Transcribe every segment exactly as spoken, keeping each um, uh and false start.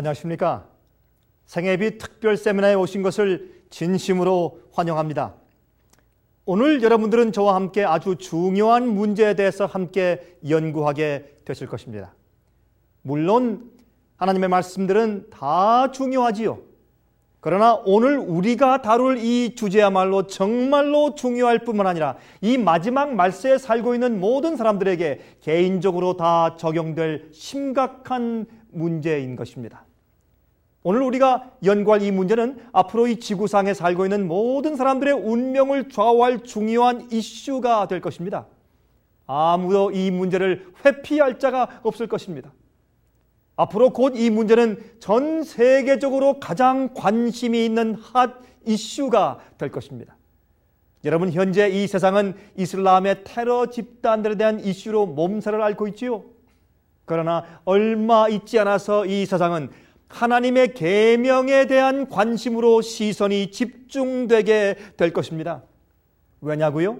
안녕하십니까? 생애비 특별 세미나에 오신 것을 진심으로 환영합니다. 오늘 여러분들은 저와 함께 아주 중요한 문제에 대해서 함께 연구하게 되실 것입니다. 물론 하나님의 말씀들은 다 중요하지요. 그러나 오늘 우리가 다룰 이 주제야말로 정말로 중요할 뿐만 아니라 이 마지막 말세에 살고 있는 모든 사람들에게 개인적으로 다 적용될 심각한 문제인 것입니다. 오늘 우리가 연구할 이 문제는 앞으로 이 지구상에 살고 있는 모든 사람들의 운명을 좌우할 중요한 이슈가 될 것입니다. 아무도 이 문제를 회피할 자가 없을 것입니다. 앞으로 곧 이 문제는 전 세계적으로 가장 관심이 있는 핫 이슈가 될 것입니다. 여러분, 현재 이 세상은 이슬람의 테러 집단들에 대한 이슈로 몸살을 앓고 있지요. 그러나 얼마 있지 않아서 이 세상은 하나님의 계명에 대한 관심으로 시선이 집중되게 될 것입니다. 왜냐고요?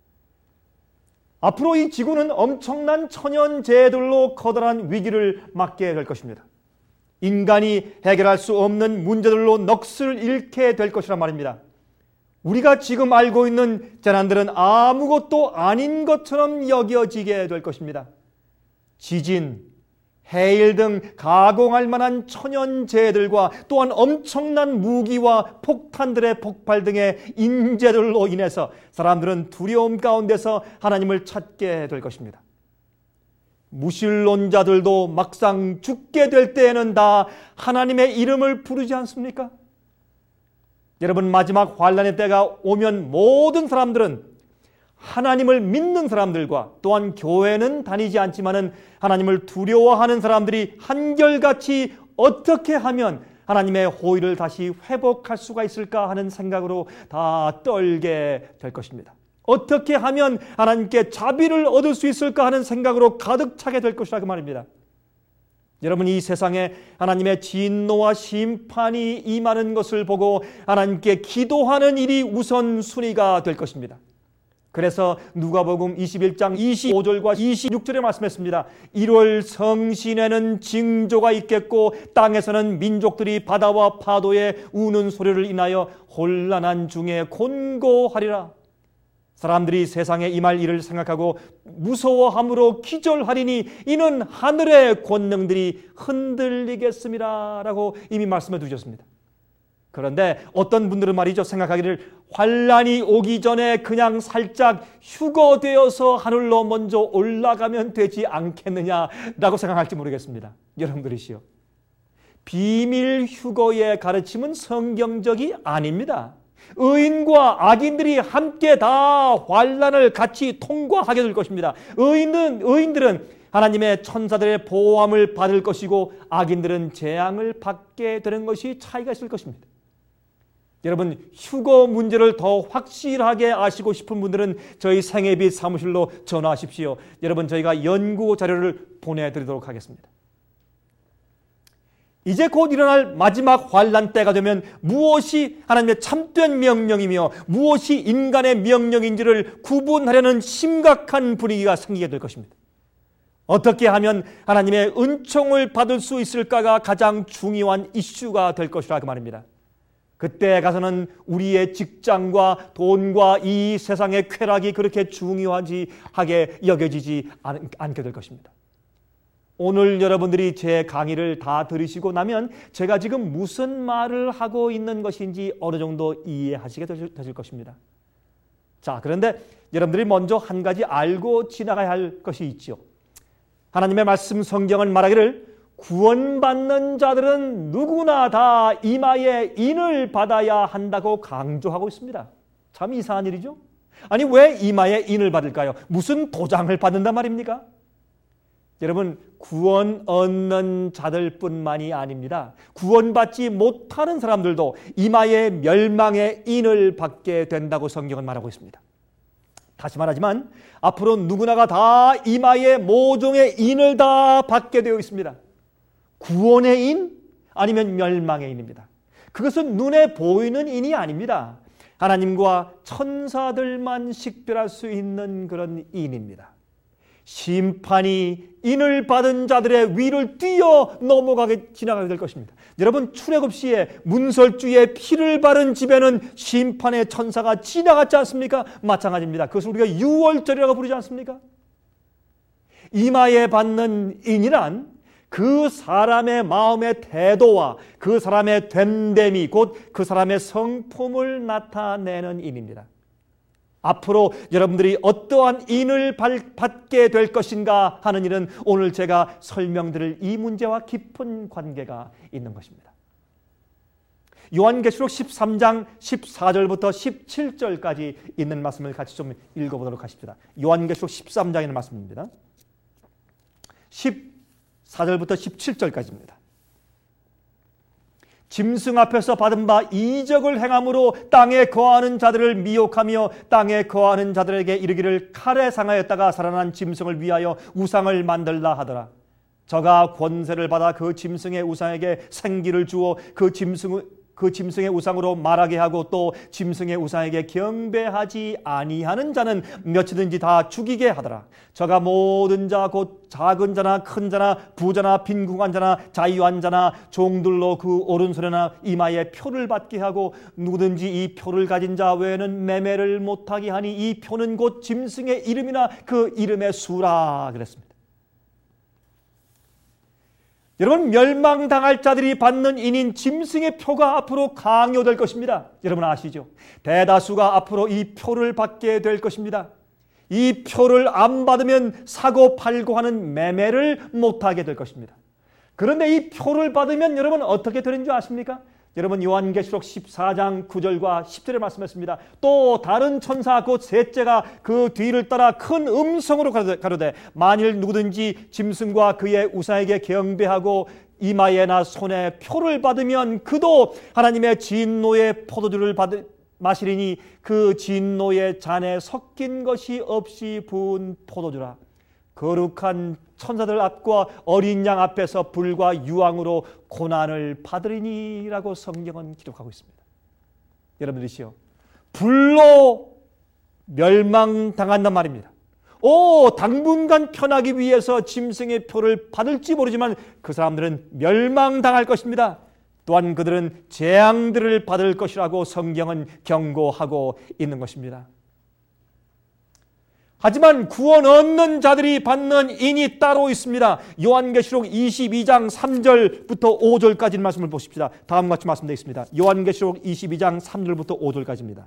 앞으로 이 지구는 엄청난 천연재해들로 커다란 위기를 맞게 될 것입니다. 인간이 해결할 수 없는 문제들로 넋을 잃게 될 것이란 말입니다. 우리가 지금 알고 있는 재난들은 아무것도 아닌 것처럼 여겨지게 될 것입니다. 지진, 해일 등 가공할 만한 천연재해들과 또한 엄청난 무기와 폭탄들의 폭발 등의 인재들로 인해서 사람들은 두려움 가운데서 하나님을 찾게 될 것입니다. 무신론자들도 막상 죽게 될 때에는 다 하나님의 이름을 부르지 않습니까? 여러분, 마지막 환난의 때가 오면 모든 사람들은 하나님을 믿는 사람들과 또한 교회는 다니지 않지만은 하나님을 두려워하는 사람들이 한결같이 어떻게 하면 하나님의 호의를 다시 회복할 수가 있을까 하는 생각으로 다 떨게 될 것입니다. 어떻게 하면 하나님께 자비를 얻을 수 있을까 하는 생각으로 가득 차게 될 것이라고 말입니다. 여러분, 이 세상에 하나님의 진노와 심판이 임하는 것을 보고 하나님께 기도하는 일이 우선순위가 될 것입니다. 그래서 누가복음 이십일 장 이십오 절과 이십육 절에 말씀했습니다. 일월 성신에는 징조가 있겠고 땅에서는 민족들이 바다와 파도의 우는 소리를 인하여 혼란한 중에 곤고하리라. 사람들이 세상에 임할 일을 생각하고 무서워함으로 기절하리니 이는 하늘의 권능들이 흔들리겠습니다 라고 이미 말씀해 두셨습니다. 그런데 어떤 분들은 말이죠, 생각하기를 환난이 오기 전에 그냥 살짝 휴거되어서 하늘로 먼저 올라가면 되지 않겠느냐라고 생각할지 모르겠습니다. 여러분들이시요, 비밀 휴거의 가르침은 성경적이 아닙니다. 의인과 악인들이 함께 다 환난을 같이 통과하게 될 것입니다. 의인은, 의인들은 하나님의 천사들의 보호함을 받을 것이고 악인들은 재앙을 받게 되는 것이 차이가 있을 것입니다. 여러분, 휴거 문제를 더 확실하게 아시고 싶은 분들은 저희 생애빛 사무실로 전화하십시오. 여러분, 저희가 연구 자료를 보내드리도록 하겠습니다. 이제 곧 일어날 마지막 환난 때가 되면 무엇이 하나님의 참된 명령이며 무엇이 인간의 명령인지를 구분하려는 심각한 분위기가 생기게 될 것입니다. 어떻게 하면 하나님의 은총을 받을 수 있을까가 가장 중요한 이슈가 될 것이라고 말입니다. 그때 가서는 우리의 직장과 돈과 이 세상의 쾌락이 그렇게 중요하지 하게 여겨지지 않, 않게 될 것입니다. 오늘 여러분들이 제 강의를 다 들으시고 나면 제가 지금 무슨 말을 하고 있는 것인지 어느 정도 이해하시게 되실, 되실 것입니다. 자, 그런데 여러분들이 먼저 한 가지 알고 지나가야 할 것이 있죠. 하나님의 말씀 성경은 말하기를 구원받는 자들은 누구나 다 이마에 인을 받아야 한다고 강조하고 있습니다. 참 이상한 일이죠. 아니, 왜 이마에 인을 받을까요? 무슨 도장을 받는단 말입니까? 여러분, 구원 얻는 자들뿐만이 아닙니다. 구원받지 못하는 사람들도 이마에 멸망의 인을 받게 된다고 성경은 말하고 있습니다. 다시 말하지만 앞으로 누구나가 다 이마에 모종의 인을 다 받게 되어 있습니다. 구원의 인 아니면 멸망의 인입니다. 그것은 눈에 보이는 인이 아닙니다. 하나님과 천사들만 식별할 수 있는 그런 인입니다. 심판이 인을 받은 자들의 위를 뛰어 넘어가게 지나가게 될 것입니다. 여러분, 출애굽 시에 문설주의 피를 바른 집에는 심판의 천사가 지나갔지 않습니까? 마찬가지입니다. 그것을 우리가 유월절이라고 부르지 않습니까? 이마에 받는 인이란 그 사람의 마음의 태도와 그 사람의 됨됨이, 곧 그 사람의 성품을 나타내는 인입니다. 앞으로 여러분들이 어떠한 인을 받게 될 것인가 하는 일은 오늘 제가 설명드릴 이 문제와 깊은 관계가 있는 것입니다. 요한계시록 십삼 장 십사 절부터 십칠 절까지 있는 말씀을 같이 좀 읽어보도록 하십시다. 요한계시록 십삼 장에 있는 말씀입니다. 십사 절부터 십칠 절까지입니다. 짐승 앞에서 받은 바 이적을 행함으로 땅에 거하는 자들을 미혹하며 땅에 거하는 자들에게 이르기를 칼에 상하였다가 살아난 짐승을 위하여 우상을 만들라 하더라. 저가 권세를 받아 그 짐승의 우상에게 생기를 주어 그 짐승 그 짐승의 우상으로 말하게 하고 또 짐승의 우상에게 경배하지 아니하는 자는 몇이든지 다 죽이게 하더라. 저가 모든 자 곧 작은 자나 큰 자나 부자나 빈궁한 자나 자유한 자나 종들로 그 오른손이나 이마에 표를 받게 하고 누구든지 이 표를 가진 자 외에는 매매를 못하게 하니 이 표는 곧 짐승의 이름이나 그 이름의 수라 그랬습니다. 여러분, 멸망당할 자들이 받는 인인 짐승의 표가 앞으로 강요될 것입니다. 여러분 아시죠? 대다수가 앞으로 이 표를 받게 될 것입니다. 이 표를 안 받으면 사고 팔고 하는 매매를 못하게 될 것입니다. 그런데 이 표를 받으면 여러분 어떻게 되는 줄 아십니까? 여러분, 요한계시록 십사 장 구 절과 십 절에 말씀했습니다. 또 다른 천사 곧 셋째가 그 뒤를 따라 큰 음성으로 가로되 만일 누구든지 짐승과 그의 우상에게 경배하고 이마에나 손에 표를 받으면 그도 하나님의 진노의 포도주를 받, 마시리니 그 진노의 잔에 섞인 것이 없이 부은 포도주라. 거룩한 천사들 앞과 어린 양 앞에서 불과 유황으로 고난을 받으리니라고 성경은 기록하고 있습니다. 여러분들이시요, 불로 멸망당한단 말입니다. 오, 당분간 편하기 위해서 짐승의 표를 받을지 모르지만 그 사람들은 멸망당할 것입니다. 또한 그들은 재앙들을 받을 것이라고 성경은 경고하고 있는 것입니다. 하지만 구원 얻는 자들이 받는 인이 따로 있습니다. 요한계시록 이십이 장 삼 절부터 오 절까지 말씀을 보십시다. 다음과 같이 말씀되어 있습니다. 요한계시록 이십이 장 삼 절부터 오 절까지입니다.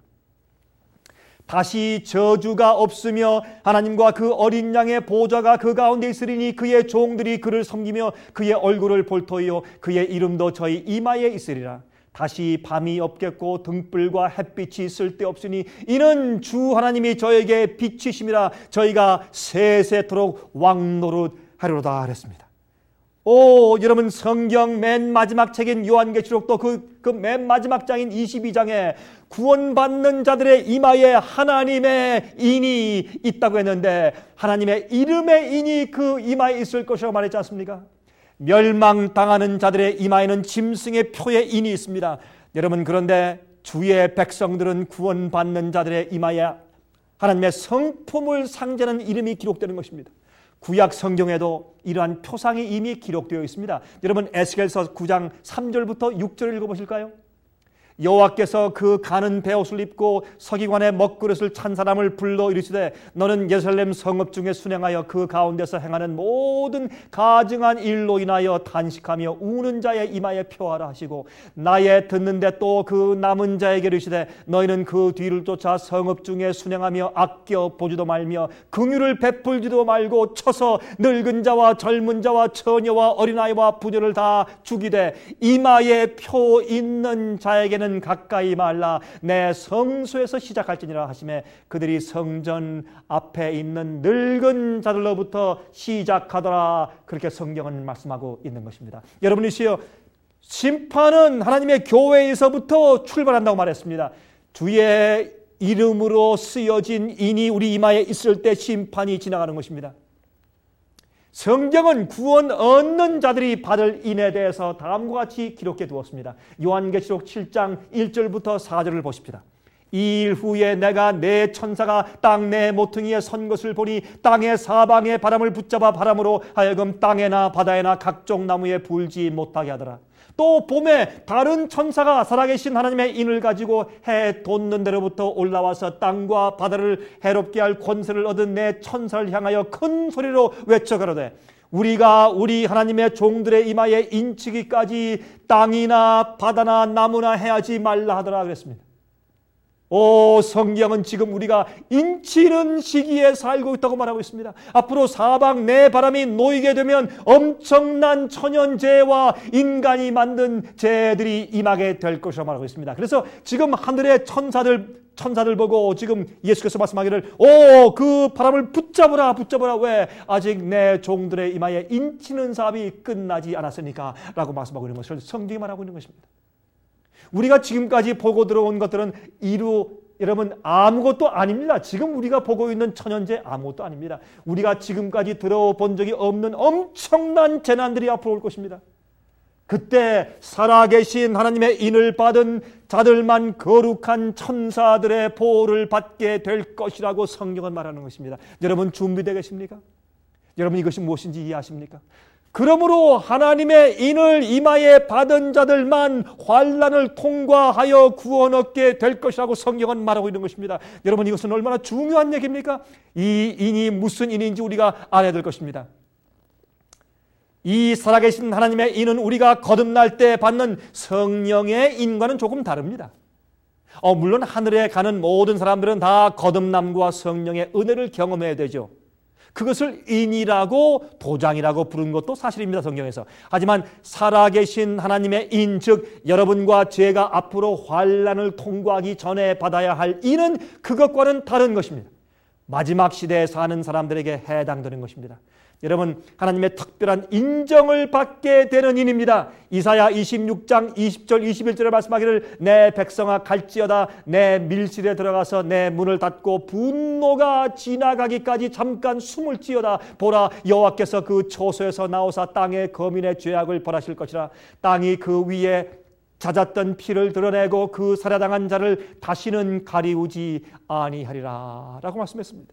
다시 저주가 없으며 하나님과 그 어린 양의 보좌가 그 가운데 있으리니 그의 종들이 그를 섬기며 그의 얼굴을 볼 터이요 그의 이름도 저희 이마에 있으리라. 다시 밤이 없겠고 등불과 햇빛이 쓸데없으니 이는 주 하나님이 저에게 빛이심이라. 저희가 세세토록 왕노릇하리로다 하랬습니다. 오, 여러분, 성경 맨 마지막 책인 요한계시록도 그, 그 맨 마지막 장인 이십이 장에 구원받는 자들의 이마에 하나님의 인이 있다고 했는데 하나님의 이름의 인이 그 이마에 있을 것이라고 말했지 않습니까? 멸망당하는 자들의 이마에는 짐승의 표의 인이 있습니다. 여러분, 그런데 주의 백성들은 구원받는 자들의 이마에 하나님의 성품을 상징하는 이름이 기록되는 것입니다. 구약 성경에도 이러한 표상이 이미 기록되어 있습니다. 여러분, 에스겔서 구 장 삼 절부터 육 절을 읽어보실까요? 여호와께서 그 가는 베옷을 입고 서기관의 먹그릇을 찬 사람을 불러 이르시되 너는 예루살렘 성읍 중에 순행하여 그 가운데서 행하는 모든 가증한 일로 인하여 단식하며 우는 자의 이마에 표하라 하시고 나의 듣는데 또 그 남은 자에게 이르시되 너희는 그 뒤를 쫓아 성읍 중에 순행하며 아껴 보지도 말며 긍휼을 베풀지도 말고 쳐서 늙은 자와 젊은 자와 처녀와 어린아이와 부녀를 다 죽이되 이마에 표 있는 자에게는 가까이 말라. 내 성소에서 시작할지니라 하시매 그들이 성전 앞에 있는 늙은 자들로부터 시작하더라. 그렇게 성경은 말씀하고 있는 것입니다. 여러분이시여, 심판은 하나님의 교회에서부터 출발한다고 말했습니다. 주의 이름으로 쓰여진 인이 우리 이마에 있을 때 심판이 지나가는 것입니다. 성경은 구원 얻는 자들이 받을 인에 대해서 다음과 같이 기록해 두었습니다. 요한계시록 칠 장 일 절부터 사 절을 보십시다. 이 일 후에 내가 내 천사가 땅 내 모퉁이에 선 것을 보니 땅의 사방의 바람을 붙잡아 바람으로 하여금 땅에나 바다에나 각종 나무에 불지 못하게 하더라. 또 봄에 다른 천사가 살아계신 하나님의 인을 가지고 해 돋는 데로부터 올라와서 땅과 바다를 해롭게 할 권세를 얻은 내 천사를 향하여 큰 소리로 외쳐 가로되 우리가 우리 하나님의 종들의 이마에 인치기까지 땅이나 바다나 나무나 해하지 말라 하더라 그랬습니다. 오, 성경은 지금 우리가 인치는 시기에 살고 있다고 말하고 있습니다. 앞으로 사방 내 바람이 놓이게 되면 엄청난 천연재해와 인간이 만든 재해들이 임하게 될 것이라고 말하고 있습니다. 그래서 지금 하늘의 천사들 천사들 보고 지금 예수께서 말씀하기를 오, 그 바람을 붙잡으라 붙잡으라. 왜? 아직 내 종들의 이마에 인치는 사업이 끝나지 않았으니까 라고 말씀하고 있는 것을 성경이 말하고 있는 것입니다. 우리가 지금까지 보고 들어온 것들은 이루 여러분 아무것도 아닙니다. 지금 우리가 보고 있는 천연재 아무것도 아닙니다. 우리가 지금까지 들어본 적이 없는 엄청난 재난들이 앞으로 올 것입니다. 그때 살아계신 하나님의 인을 받은 자들만 거룩한 천사들의 보호를 받게 될 것이라고 성경은 말하는 것입니다. 여러분 준비되어 계십니까? 여러분 이것이 무엇인지 이해하십니까? 그러므로 하나님의 인을 이마에 받은 자들만 환난을 통과하여 구원 얻게 될 것이라고 성경은 말하고 있는 것입니다. 여러분 이것은 얼마나 중요한 얘기입니까? 이 인이 무슨 인인지 우리가 알아야 될 것입니다. 이 살아계신 하나님의 인은 우리가 거듭날 때 받는 성령의 인과는 조금 다릅니다. 어, 물론 하늘에 가는 모든 사람들은 다 거듭남과 성령의 은혜를 경험해야 되죠. 그것을 인이라고 도장이라고 부른 것도 사실입니다. 성경에서. 하지만 살아계신 하나님의 인, 즉 여러분과 제가 앞으로 환난을 통과하기 전에 받아야 할 인은 그것과는 다른 것입니다. 마지막 시대에 사는 사람들에게 해당되는 것입니다. 여러분 하나님의 특별한 인정을 받게 되는 인입니다. 이사야 이십육 장 이십 절 이십일 절에 말씀하기를 내 백성아 갈지어다 내 밀실에 들어가서 내 문을 닫고 분노가 지나가기까지 잠깐 숨을 지어다. 보라 여호와께서 그 초소에서 나오사 땅의 거민의 죄악을 벌하실 것이라. 땅이 그 위에 잦았던 피를 드러내고 그 살해당한 자를 다시는 가리우지 아니하리라 라고 말씀했습니다.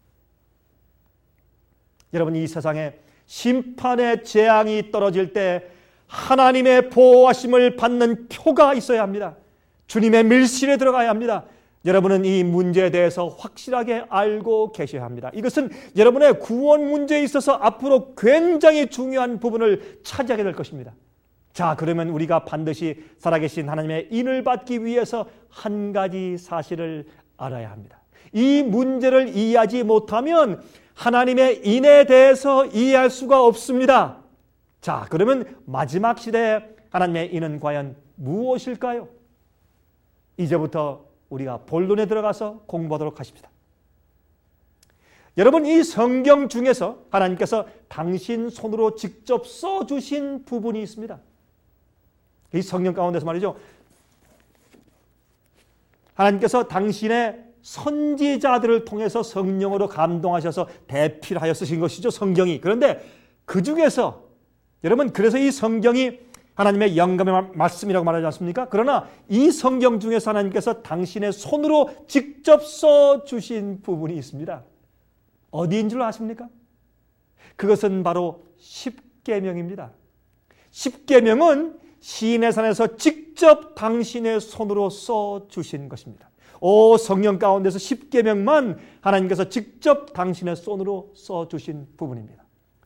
여러분 이 세상에 심판의 재앙이 떨어질 때 하나님의 보호하심을 받는 표가 있어야 합니다. 주님의 밀실에 들어가야 합니다. 여러분은 이 문제에 대해서 확실하게 알고 계셔야 합니다. 이것은 여러분의 구원 문제에 있어서 앞으로 굉장히 중요한 부분을 차지하게 될 것입니다. 자, 그러면 우리가 반드시 살아계신 하나님의 인을 받기 위해서 한 가지 사실을 알아야 합니다. 이 문제를 이해하지 못하면 하나님의 인에 대해서 이해할 수가 없습니다. 자, 그러면 마지막 시대에 하나님의 인은 과연 무엇일까요? 이제부터 우리가 본론에 들어가서 공부하도록 하십시다. 여러분 이 성경 중에서 하나님께서 당신 손으로 직접 써주신 부분이 있습니다. 이 성경 가운데서 말이죠. 하나님께서 당신의 선지자들을 통해서 성령으로 감동하셔서 대필하여 쓰신 것이죠. 성경이. 그런데 그 중에서 여러분 그래서 이 성경이 하나님의 영감의 말씀이라고 말하지 않습니까? 그러나 이 성경 중에서 하나님께서 당신의 손으로 직접 써주신 부분이 있습니다. 어디인 줄 아십니까? 그것은 바로 십계명입니다. 십계명은 시인의 산에서 직접 당신의 손으로 써주신 것입니다. 오 성령 가운데서 십계명만 하나님께서 직접 당신의 손으로 써주신 부분입니다.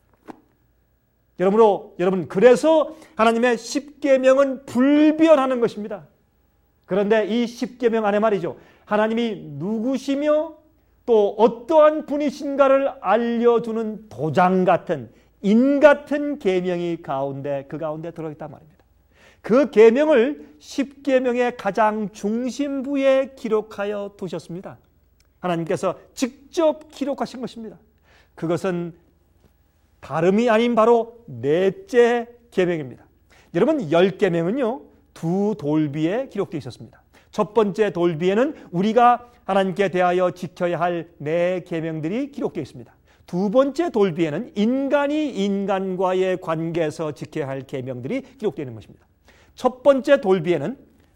여러분으로, 여러분 그래서 하나님의 십계명은 불변하는 것입니다. 그런데 이 십계명 안에 말이죠. 하나님이 누구시며 또 어떠한 분이신가를 알려주는 도장 같은 인 같은 계명이 가운데 그 가운데 들어있단 말입니다. 그 계명을 십계명의 가장 중심부에 기록하여 두셨습니다. 하나님께서 직접 기록하신 것입니다. 그것은 다름이 아닌 바로 넷째 계명입니다. 여러분 열 계명은요 두 돌비에 기록되어 있었습니다. 첫 번째 돌비에는 우리가 하나님께 대하여 지켜야 할 네 계명들이 기록되어 있습니다. 두 번째 돌비에는 인간이 인간과의 관계에서 지켜야 할 계명들이 기록되어 있는 것입니다. 첫 번째 돌비에는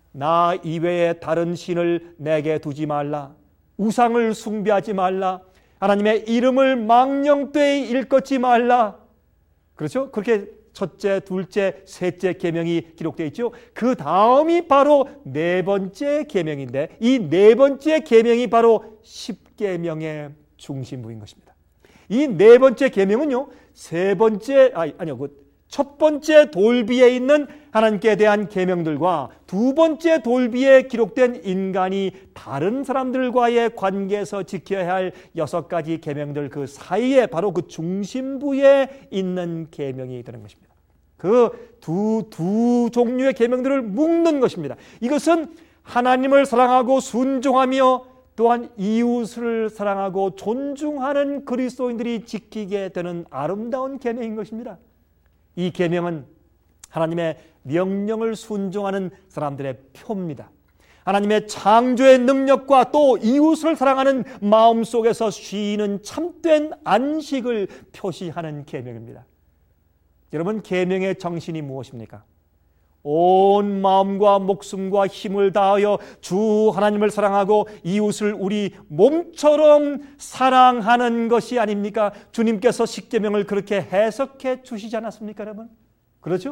나 이외에 다른 신을 내게 두지 말라. 우상을 숭배하지 말라. 하나님의 이름을 망령되이 일컫지 말라. 그렇죠? 그렇게 첫째, 둘째, 셋째 계명이 기록되어 있죠. 그 다음이 바로 네 번째 계명인데 이 네 번째 계명이 바로 십계명의 중심부인 것입니다. 이 네 번째 계명은요, 세 번째 아니, 아니요, 그 첫 번째 돌비에 있는 하나님께 대한 계명들과 두 번째 돌비에 기록된 인간이 다른 사람들과의 관계에서 지켜야 할 여섯 가지 계명들 그 사이에 바로 그 중심부에 있는 계명이 되는 것입니다. 그 두 두 종류의 계명들을 묶는 것입니다. 이것은 하나님을 사랑하고 순종하며 또한 이웃을 사랑하고 존중하는 그리스도인들이 지키게 되는 아름다운 계명인 것입니다. 이 계명은 하나님의 명령을 순종하는 사람들의 표입니다. 하나님의 창조의 능력과 또 이웃을 사랑하는 마음 속에서 쉬는 참된 안식을 표시하는 계명입니다. 여러분, 계명의 정신이 무엇입니까? 온 마음과 목숨과 힘을 다하여 주 하나님을 사랑하고 이웃을 우리 몸처럼 사랑하는 것이 아닙니까? 주님께서 십계명을 그렇게 해석해 주시지 않았습니까, 여러분? 그렇죠?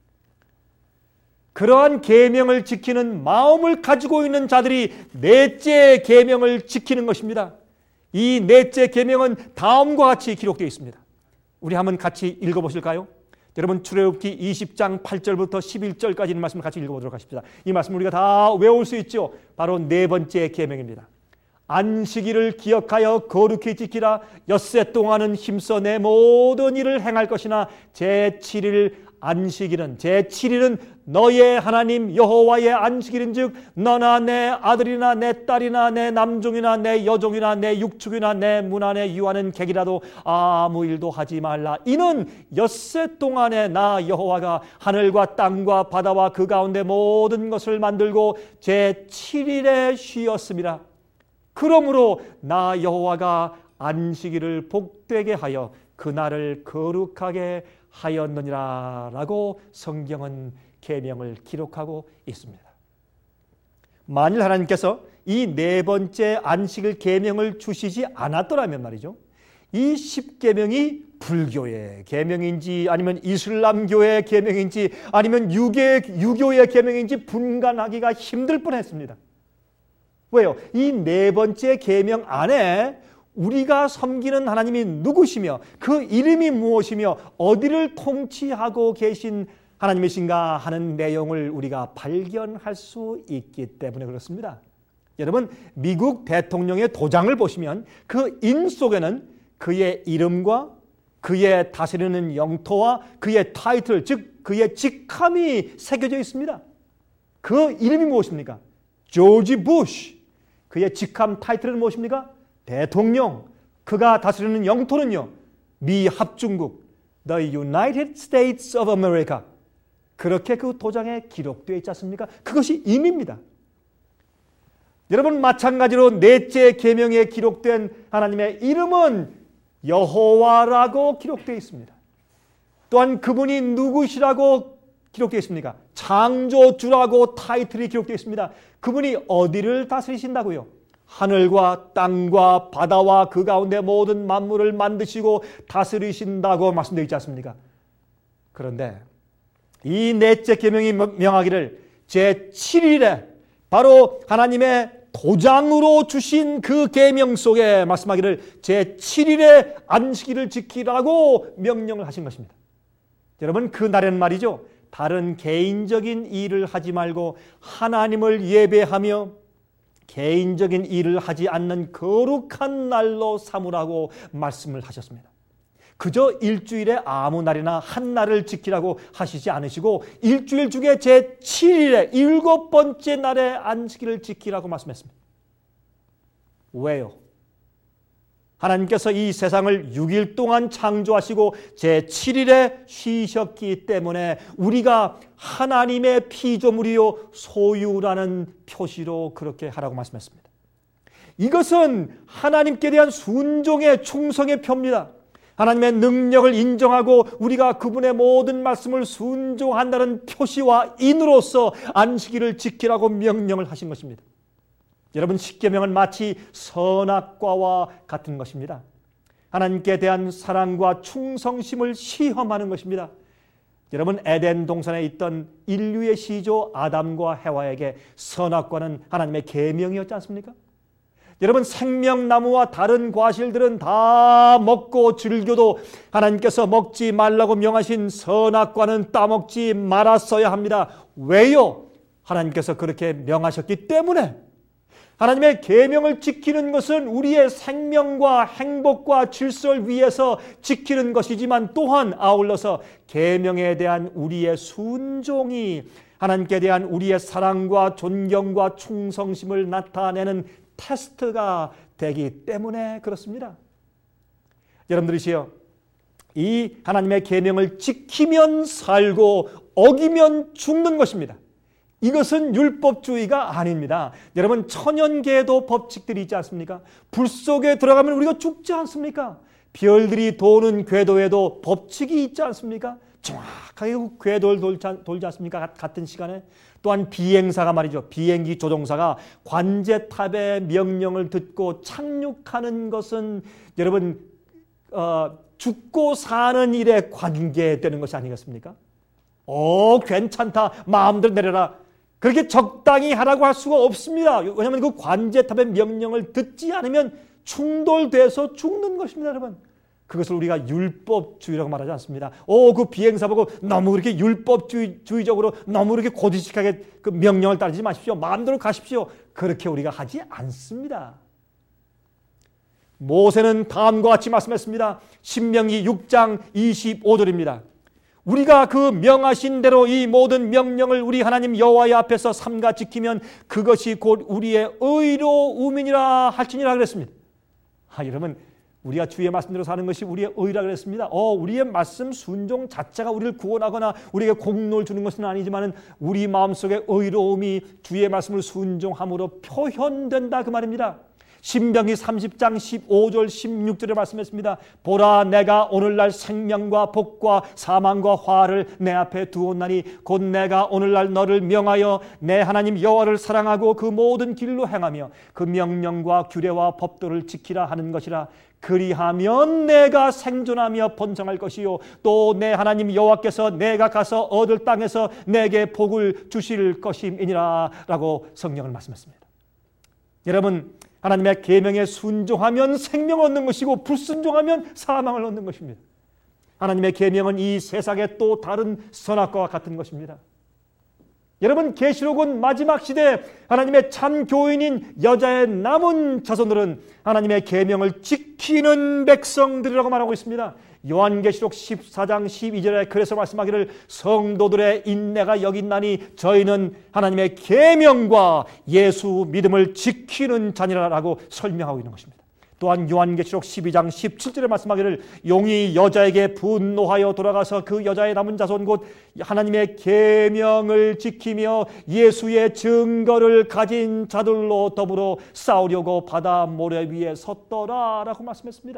그러한 계명을 지키는 마음을 가지고 있는 자들이 넷째 계명을 지키는 것입니다. 이 넷째 계명은 다음과 같이 기록되어 있습니다. 우리 한번 같이 읽어보실까요? 여러분, 출애굽기 이십 장 팔 절부터 십일 절까지 있는 말씀을 같이 읽어보도록 하십시다. 이 말씀 우리가 다 외울 수 있죠. 바로 네 번째 계명입니다. 안식일을 기억하여 거룩히 지키라. 엿새 동안은 힘써 내 모든 일을 행할 것이나 제칠 일 안식일은 제칠 일은 너의 하나님 여호와의 안식일인즉 너나 내 아들이나 내 딸이나 내 남종이나 내 여종이나 내 육축이나 내 문 안에 유하는 객이라도 아무 일도 하지 말라. 이는 엿새 동안에 나 여호와가 하늘과 땅과 바다와 그 가운데 모든 것을 만들고 제칠 일에 쉬었음이라. 그러므로 나 여호와가 안식일을 복되게 하여 그날을 거룩하게 하였느니라 라고 성경은 계명을 기록하고 있습니다. 만일 하나님께서 이 네 번째 안식일 계명을 주시지 않았더라면 말이죠, 이 십계명이 불교의 계명인지 아니면 이슬람교의 계명인지 아니면 유교, 유교의 계명인지 분간하기가 힘들 뻔했습니다. 왜요? 이 네 번째 계명 안에 우리가 섬기는 하나님이 누구시며 그 이름이 무엇이며 어디를 통치하고 계신 하나님이신가 하는 내용을 우리가 발견할 수 있기 때문에 그렇습니다. 여러분, 미국 대통령의 도장을 보시면 그 인 속에는 그의 이름과 그의 다스리는 영토와 그의 타이틀, 즉 그의 직함이 새겨져 있습니다. 그 이름이 무엇입니까? 조지 부시. 그의 직함 타이틀은 무엇입니까? 대통령. 그가 다스리는 영토는요, 미 합중국, The United States of America. 그렇게 그 도장에 기록되어 있지 않습니까? 그것이 임입니다. 여러분, 마찬가지로 넷째 계명에 기록된 하나님의 이름은 여호와라고 기록되어 있습니다. 또한 그분이 누구시라고 기록되어 있습니까? 창조주라고 타이틀이 기록되어 있습니다. 그분이 어디를 다스리신다고요? 하늘과 땅과 바다와 그 가운데 모든 만물을 만드시고 다스리신다고 말씀되어 있지 않습니까? 그런데 이 넷째 계명이 명하기를 제칠 일에 바로 하나님의 도장으로 주신 그 계명 속에 말씀하기를 제칠 일에 안식일을 지키라고 명령을 하신 것입니다. 여러분, 그 날에는 말이죠, 다른 개인적인 일을 하지 말고 하나님을 예배하며 개인적인 일을 하지 않는 거룩한 날로 삼으라고 말씀을 하셨습니다. 그저 일주일에 아무 날이나 한 날을 지키라고 하시지 않으시고 일주일 중에 제칠 일에 일곱 번째 날에 안식일을 지키라고 말씀했습니다. 왜요? 하나님께서 이 세상을 육 일 동안 창조하시고 제칠 일에 쉬셨기 때문에 우리가 하나님의 피조물이요 소유라는 표시로 그렇게 하라고 말씀했습니다. 이것은 하나님께 대한 순종의 충성의 표입니다. 하나님의 능력을 인정하고 우리가 그분의 모든 말씀을 순종한다는 표시와 인으로서 안식일을 지키라고 명령을 하신 것입니다. 여러분, 십계명은 마치 선악과와 같은 것입니다. 하나님께 대한 사랑과 충성심을 시험하는 것입니다. 여러분, 에덴 동산에 있던 인류의 시조 아담과 해와에게 선악과는 하나님의 계명이었지 않습니까? 여러분, 생명나무와 다른 과실들은 다 먹고 즐겨도 하나님께서 먹지 말라고 명하신 선악과는 따먹지 말았어야 합니다. 왜요? 하나님께서 그렇게 명하셨기 때문에. 하나님의 계명을 지키는 것은 우리의 생명과 행복과 질서를 위해서 지키는 것이지만 또한 아울러서 계명에 대한 우리의 순종이 하나님께 대한 우리의 사랑과 존경과 충성심을 나타내는 테스트가 되기 때문에 그렇습니다. 여러분들이시여, 이 하나님의 계명을 지키면 살고 어기면 죽는 것입니다. 이것은 율법주의가 아닙니다. 여러분, 천연계도 법칙들이 있지 않습니까? 불 속에 들어가면 우리가 죽지 않습니까? 별들이 도는 궤도에도 법칙이 있지 않습니까? 정확하게 그 궤도를 돌지, 돌지 않습니까? 같은 시간에. 또한 비행사가 말이죠. 비행기 조종사가 관제탑의 명령을 듣고 착륙하는 것은 여러분 어, 죽고 사는 일에 관계되는 것이 아니겠습니까? 오, 괜찮다. 마음대로 내려라. 그렇게 적당히 하라고 할 수가 없습니다. 왜냐하면 그 관제탑의 명령을 듣지 않으면 충돌돼서 죽는 것입니다, 여러분. 그것을 우리가 율법주의라고 말하지 않습니다. 오, 그 비행사 보고 너무 그렇게 율법주의적으로 너무 그렇게 고지식하게 그 명령을 따르지 마십시오. 마음대로 가십시오. 그렇게 우리가 하지 않습니다. 모세는 다음과 같이 말씀했습니다. 신명기 육 장 이십오 절입니다. 우리가 그 명하신 대로 이 모든 명령을 우리 하나님 여호와의 앞에서 삼가 지키면 그것이 곧 우리의 의로움이니라 할지니라 그랬습니다. 아, 여러분, 우리가 주의 말씀대로 사는 것이 우리의 의라 그랬습니다. 어, 우리의 말씀 순종 자체가 우리를 구원하거나 우리에게 공로를 주는 것은 아니지만 우리 마음속의 의로움이 주의 말씀을 순종함으로 표현된다 그 말입니다. 신명기 삼십 장 십오 절 십육 절에 말씀했습니다. 보라, 내가 오늘날 생명과 복과 사망과 화를 내 앞에 두었나니 곧 내가 오늘날 너를 명하여 내 하나님 여호와를 사랑하고 그 모든 길로 행하며 그 명령과 규례와 법도를 지키라 하는 것이라. 그리하면 내가 생존하며 번성할 것이요 또 내 하나님 여호와께서 내가 가서 얻을 땅에서 내게 복을 주실 것임이니라 라고 성경을 말씀했습니다. 여러분, 하나님의 계명에 순종하면 생명을 얻는 것이고 불순종하면 사망을 얻는 것입니다. 하나님의 계명은 이 세상의 또 다른 선악과와 같은 것입니다. 여러분, 계시록은 마지막 시대 하나님의 참 교인인 여자의 남은 자손들은 하나님의 계명을 지키는 백성들이라고 말하고 있습니다. 요한계시록 십사 장 십이 절에 그래서 말씀하기를 성도들의 인내가 여기 있나니 저희는 하나님의 계명과 예수 믿음을 지키는 자니라라고 설명하고 있는 것입니다. 또한 요한계시록 십이 장 십칠 절에 말씀하기를 용이 여자에게 분노하여 돌아가서 그 여자의 남은 자손 곧 하나님의 계명을 지키며 예수의 증거를 가진 자들로 더불어 싸우려고 바다 모래 위에 섰더라 라고 말씀했습니다.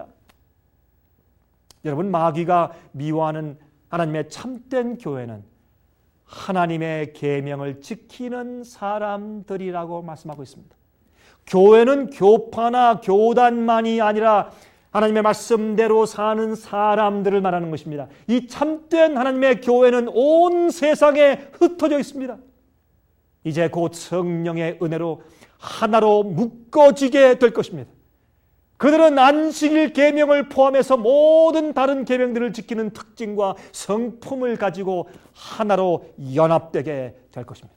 여러분, 마귀가 미워하는 하나님의 참된 교회는 하나님의 계명을 지키는 사람들이라고 말씀하고 있습니다. 교회는 교파나 교단만이 아니라 하나님의 말씀대로 사는 사람들을 말하는 것입니다. 이 참된 하나님의 교회는 온 세상에 흩어져 있습니다. 이제 곧 성령의 은혜로 하나로 묶어지게 될 것입니다. 그들은 안식일 계명을 포함해서 모든 다른 계명들을 지키는 특징과 성품을 가지고 하나로 연합되게 될 것입니다.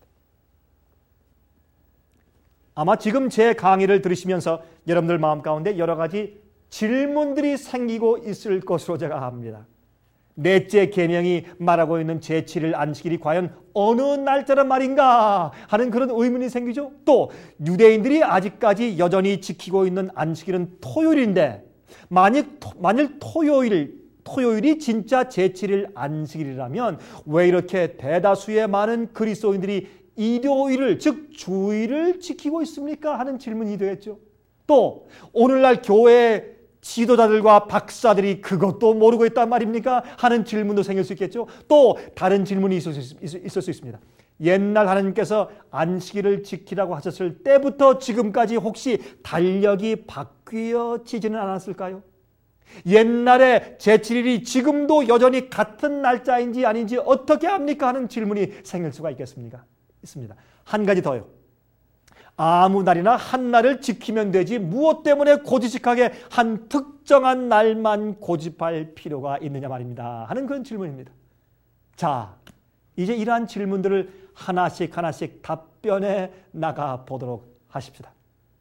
아마 지금 제 강의를 들으시면서 여러분들 마음 가운데 여러 가지 질문들이 생기고 있을 것으로 제가 압니다. 넷째 계명이 말하고 있는 제칠 일 안식일이 과연 어느 날짜란 말인가 하는 그런 의문이 생기죠. 또 유대인들이 아직까지 여전히 지키고 있는 안식일은 토요일인데 만일, 만일 토요일, 토요일이 진짜 제칠 일 안식일이라면 왜 이렇게 대다수의 많은 그리스도인들이 일요일을 즉 주일을 지키고 있습니까? 하는 질문이 되겠죠. 또 오늘날 교회에 지도자들과 박사들이 그것도 모르고 있단 말입니까? 하는 질문도 생길 수 있겠죠. 또 다른 질문이 있을 수, 있을 수 있습니다. 옛날 하나님께서 안식일을 지키라고 하셨을 때부터 지금까지 혹시 달력이 바뀌어지지는 않았을까요? 옛날에 제칠 일이 지금도 여전히 같은 날짜인지 아닌지 어떻게 합니까? 하는 질문이 생길 수가 있겠습니까? 있습니다. 한 가지 더요. 아무 날이나 한 날을 지키면 되지 무엇 때문에 고지식하게 한 특정한 날만 고집할 필요가 있느냐 말입니다. 하는 그런 질문입니다. 자, 이제 이러한 질문들을 하나씩 하나씩 답변해 나가 보도록 하십시다.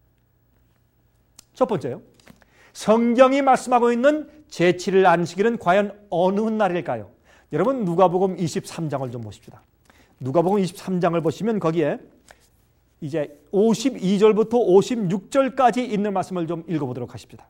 첫 번째요. 성경이 말씀하고 있는 제칠 일 안식일은 과연 어느 날일까요? 여러분 누가복음 이십삼 장을 좀 보십시다. 누가복음 이십삼 장을 보시면 거기에 이제 오십이 절부터 오십육 절까지 있는 말씀을 좀 읽어보도록 하십시다.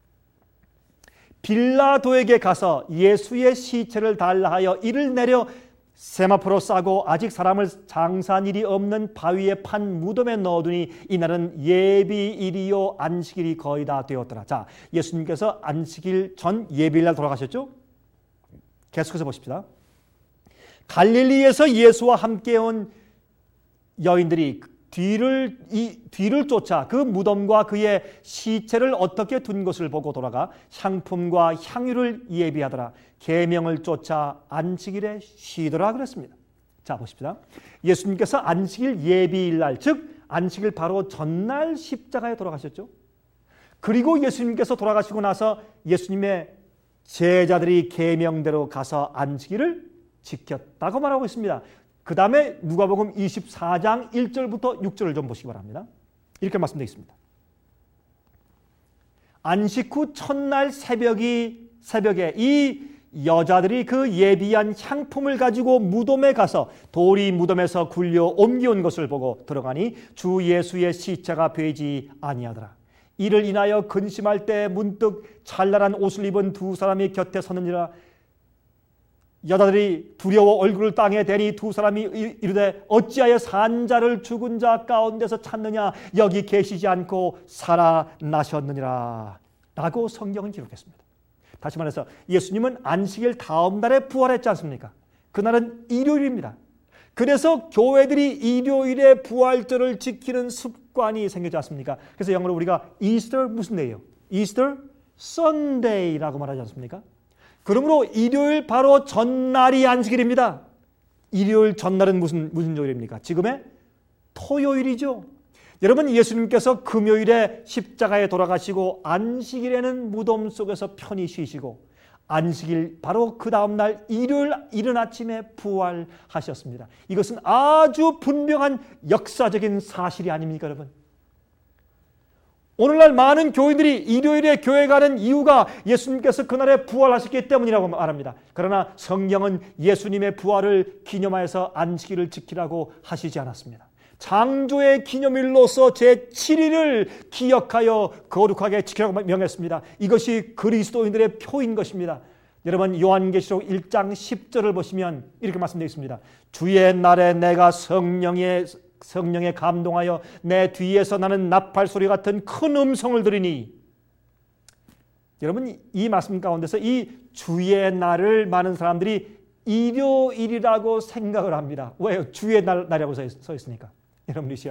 빌라도에게 가서 예수의 시체를 달라 하여 이를 내려 세마포로 싸고 아직 사람을 장사한 일이 없는 바위에 판 무덤에 넣어두니 이날은 예비일이요 안식일이 거의 다 되었더라. 자, 예수님께서 안식일 전 예비일날 돌아가셨죠? 계속해서 보십시다. 갈릴리에서 예수와 함께 온 여인들이 뒤를 이 뒤를 쫓아 그 무덤과 그의 시체를 어떻게 둔 것을 보고 돌아가 향품과 향유를 예비하더라. 계명을 쫓아 안식일에 쉬더라 그랬습니다. 자, 보십시다. 예수님께서 안식일 예비일날, 즉 안식일 바로 전날 십자가에 돌아가셨죠. 그리고 예수님께서 돌아가시고 나서 예수님의 제자들이 계명대로 가서 안식일을 지켰다고 말하고 있습니다. 그 다음에 누가복음 이십사 장 일 절부터 육 절을 좀 보시기 바랍니다. 이렇게 말씀되어 있습니다. 안식 후 첫날 새벽이 새벽에 이 여자들이 그 예비한 향품을 가지고 무덤에 가서 돌이 무덤에서 굴려 옮겨온 것을 보고 들어가니 주 예수의 시체가 되지 아니하더라. 이를 인하여 근심할 때 문득 찬란한 옷을 입은 두 사람이 곁에 섰느니라. 여자들이 두려워 얼굴을 땅에 대니 두 사람이 이르되 어찌하여 산자를 죽은 자 가운데서 찾느냐, 여기 계시지 않고 살아나셨느니라 라고 성경은 기록했습니다. 다시 말해서 예수님은 안식일 다음 날에 부활했지 않습니까? 그날은 일요일입니다. 그래서 교회들이 일요일에 부활절을 지키는 습관이 생기지 않습니까? 그래서 영어로 우리가 이스터 무슨 데이요? 이스터 선데이라고 말하지 않습니까? 그러므로 일요일 바로 전날이 안식일입니다. 일요일 전날은 무슨 무슨 요일입니까? 지금의 토요일이죠. 여러분, 예수님께서 금요일에 십자가에 돌아가시고 안식일에는 무덤 속에서 편히 쉬시고 안식일 바로 그 다음 날 일요일 이른 아침에 부활하셨습니다. 이것은 아주 분명한 역사적인 사실이 아닙니까, 여러분? 오늘날 많은 교인들이 일요일에 교회 가는 이유가 예수님께서 그날에 부활하셨기 때문이라고 말합니다. 그러나 성경은 예수님의 부활을 기념하여서 안식일을 지키라고 하시지 않았습니다. 창조의 기념일로서 제칠 일을 기억하여 거룩하게 지키라고 명했습니다. 이것이 그리스도인들의 표인 것입니다. 여러분, 요한계시록 일 장 십 절을 보시면 이렇게 말씀되어 있습니다. 주의 날에 내가 성령의 성령에 감동하여 내 뒤에서 나는 나팔 소리 같은 큰 음성을 들으니, 여러분 이 말씀 가운데서 이 주의 날을 많은 사람들이 일요일이라고 생각을 합니다. 왜요? 주의 날, 날이라고 써 있으니까. 여러분 이시요,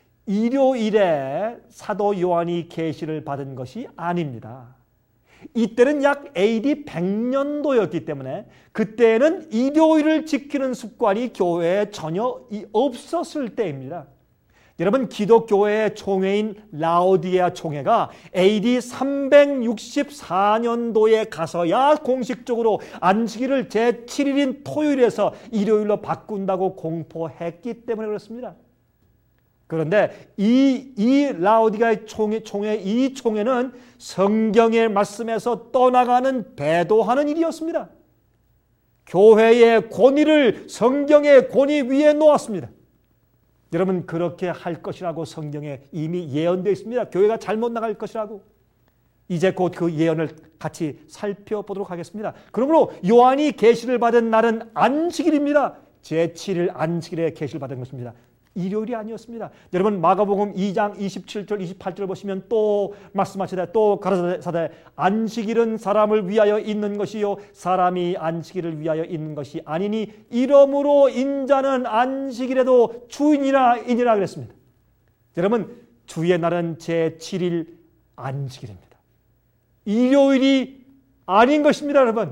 일요일에 사도 요한이 계시를 받은 것이 아닙니다. 이때는 약 에이디 백 년도였기 때문에 그때는 일요일을 지키는 습관이 교회에 전혀 없었을 때입니다. 여러분, 기독교회의 총회인 라오디게아 총회가 에이디 삼백육십사 년도에 가서야 공식적으로 안식일을 제칠 일인 토요일에서 일요일로 바꾼다고 공포했기 때문에 그렇습니다. 그런데 이, 이 라오디게아 총회, 총회, 이 총회는 성경의 말씀에서 떠나가는 배도하는 일이었습니다. 교회의 권위를 성경의 권위 위에 놓았습니다. 여러분, 그렇게 할 것이라고 성경에 이미 예언되어 있습니다. 교회가 잘못 나갈 것이라고. 이제 곧 그 예언을 같이 살펴보도록 하겠습니다. 그러므로 요한이 계시를 받은 날은 안식일입니다. 제칠 일 안식일에 계시를 받은 것입니다. 일요일이 아니었습니다. 여러분 마가복음 이 장 이십칠 절 이십팔 절 보시면 또 말씀하시되 또 가라사대 안식일은 사람을 위하여 있는 것이요 사람이 안식일을 위하여 있는 것이 아니니 이러므로 인자는 안식일에도 주인이라 이니라 그랬습니다. 여러분 주의 날은 제칠 일 안식일입니다. 일요일이 아닌 것입니다, 여러분.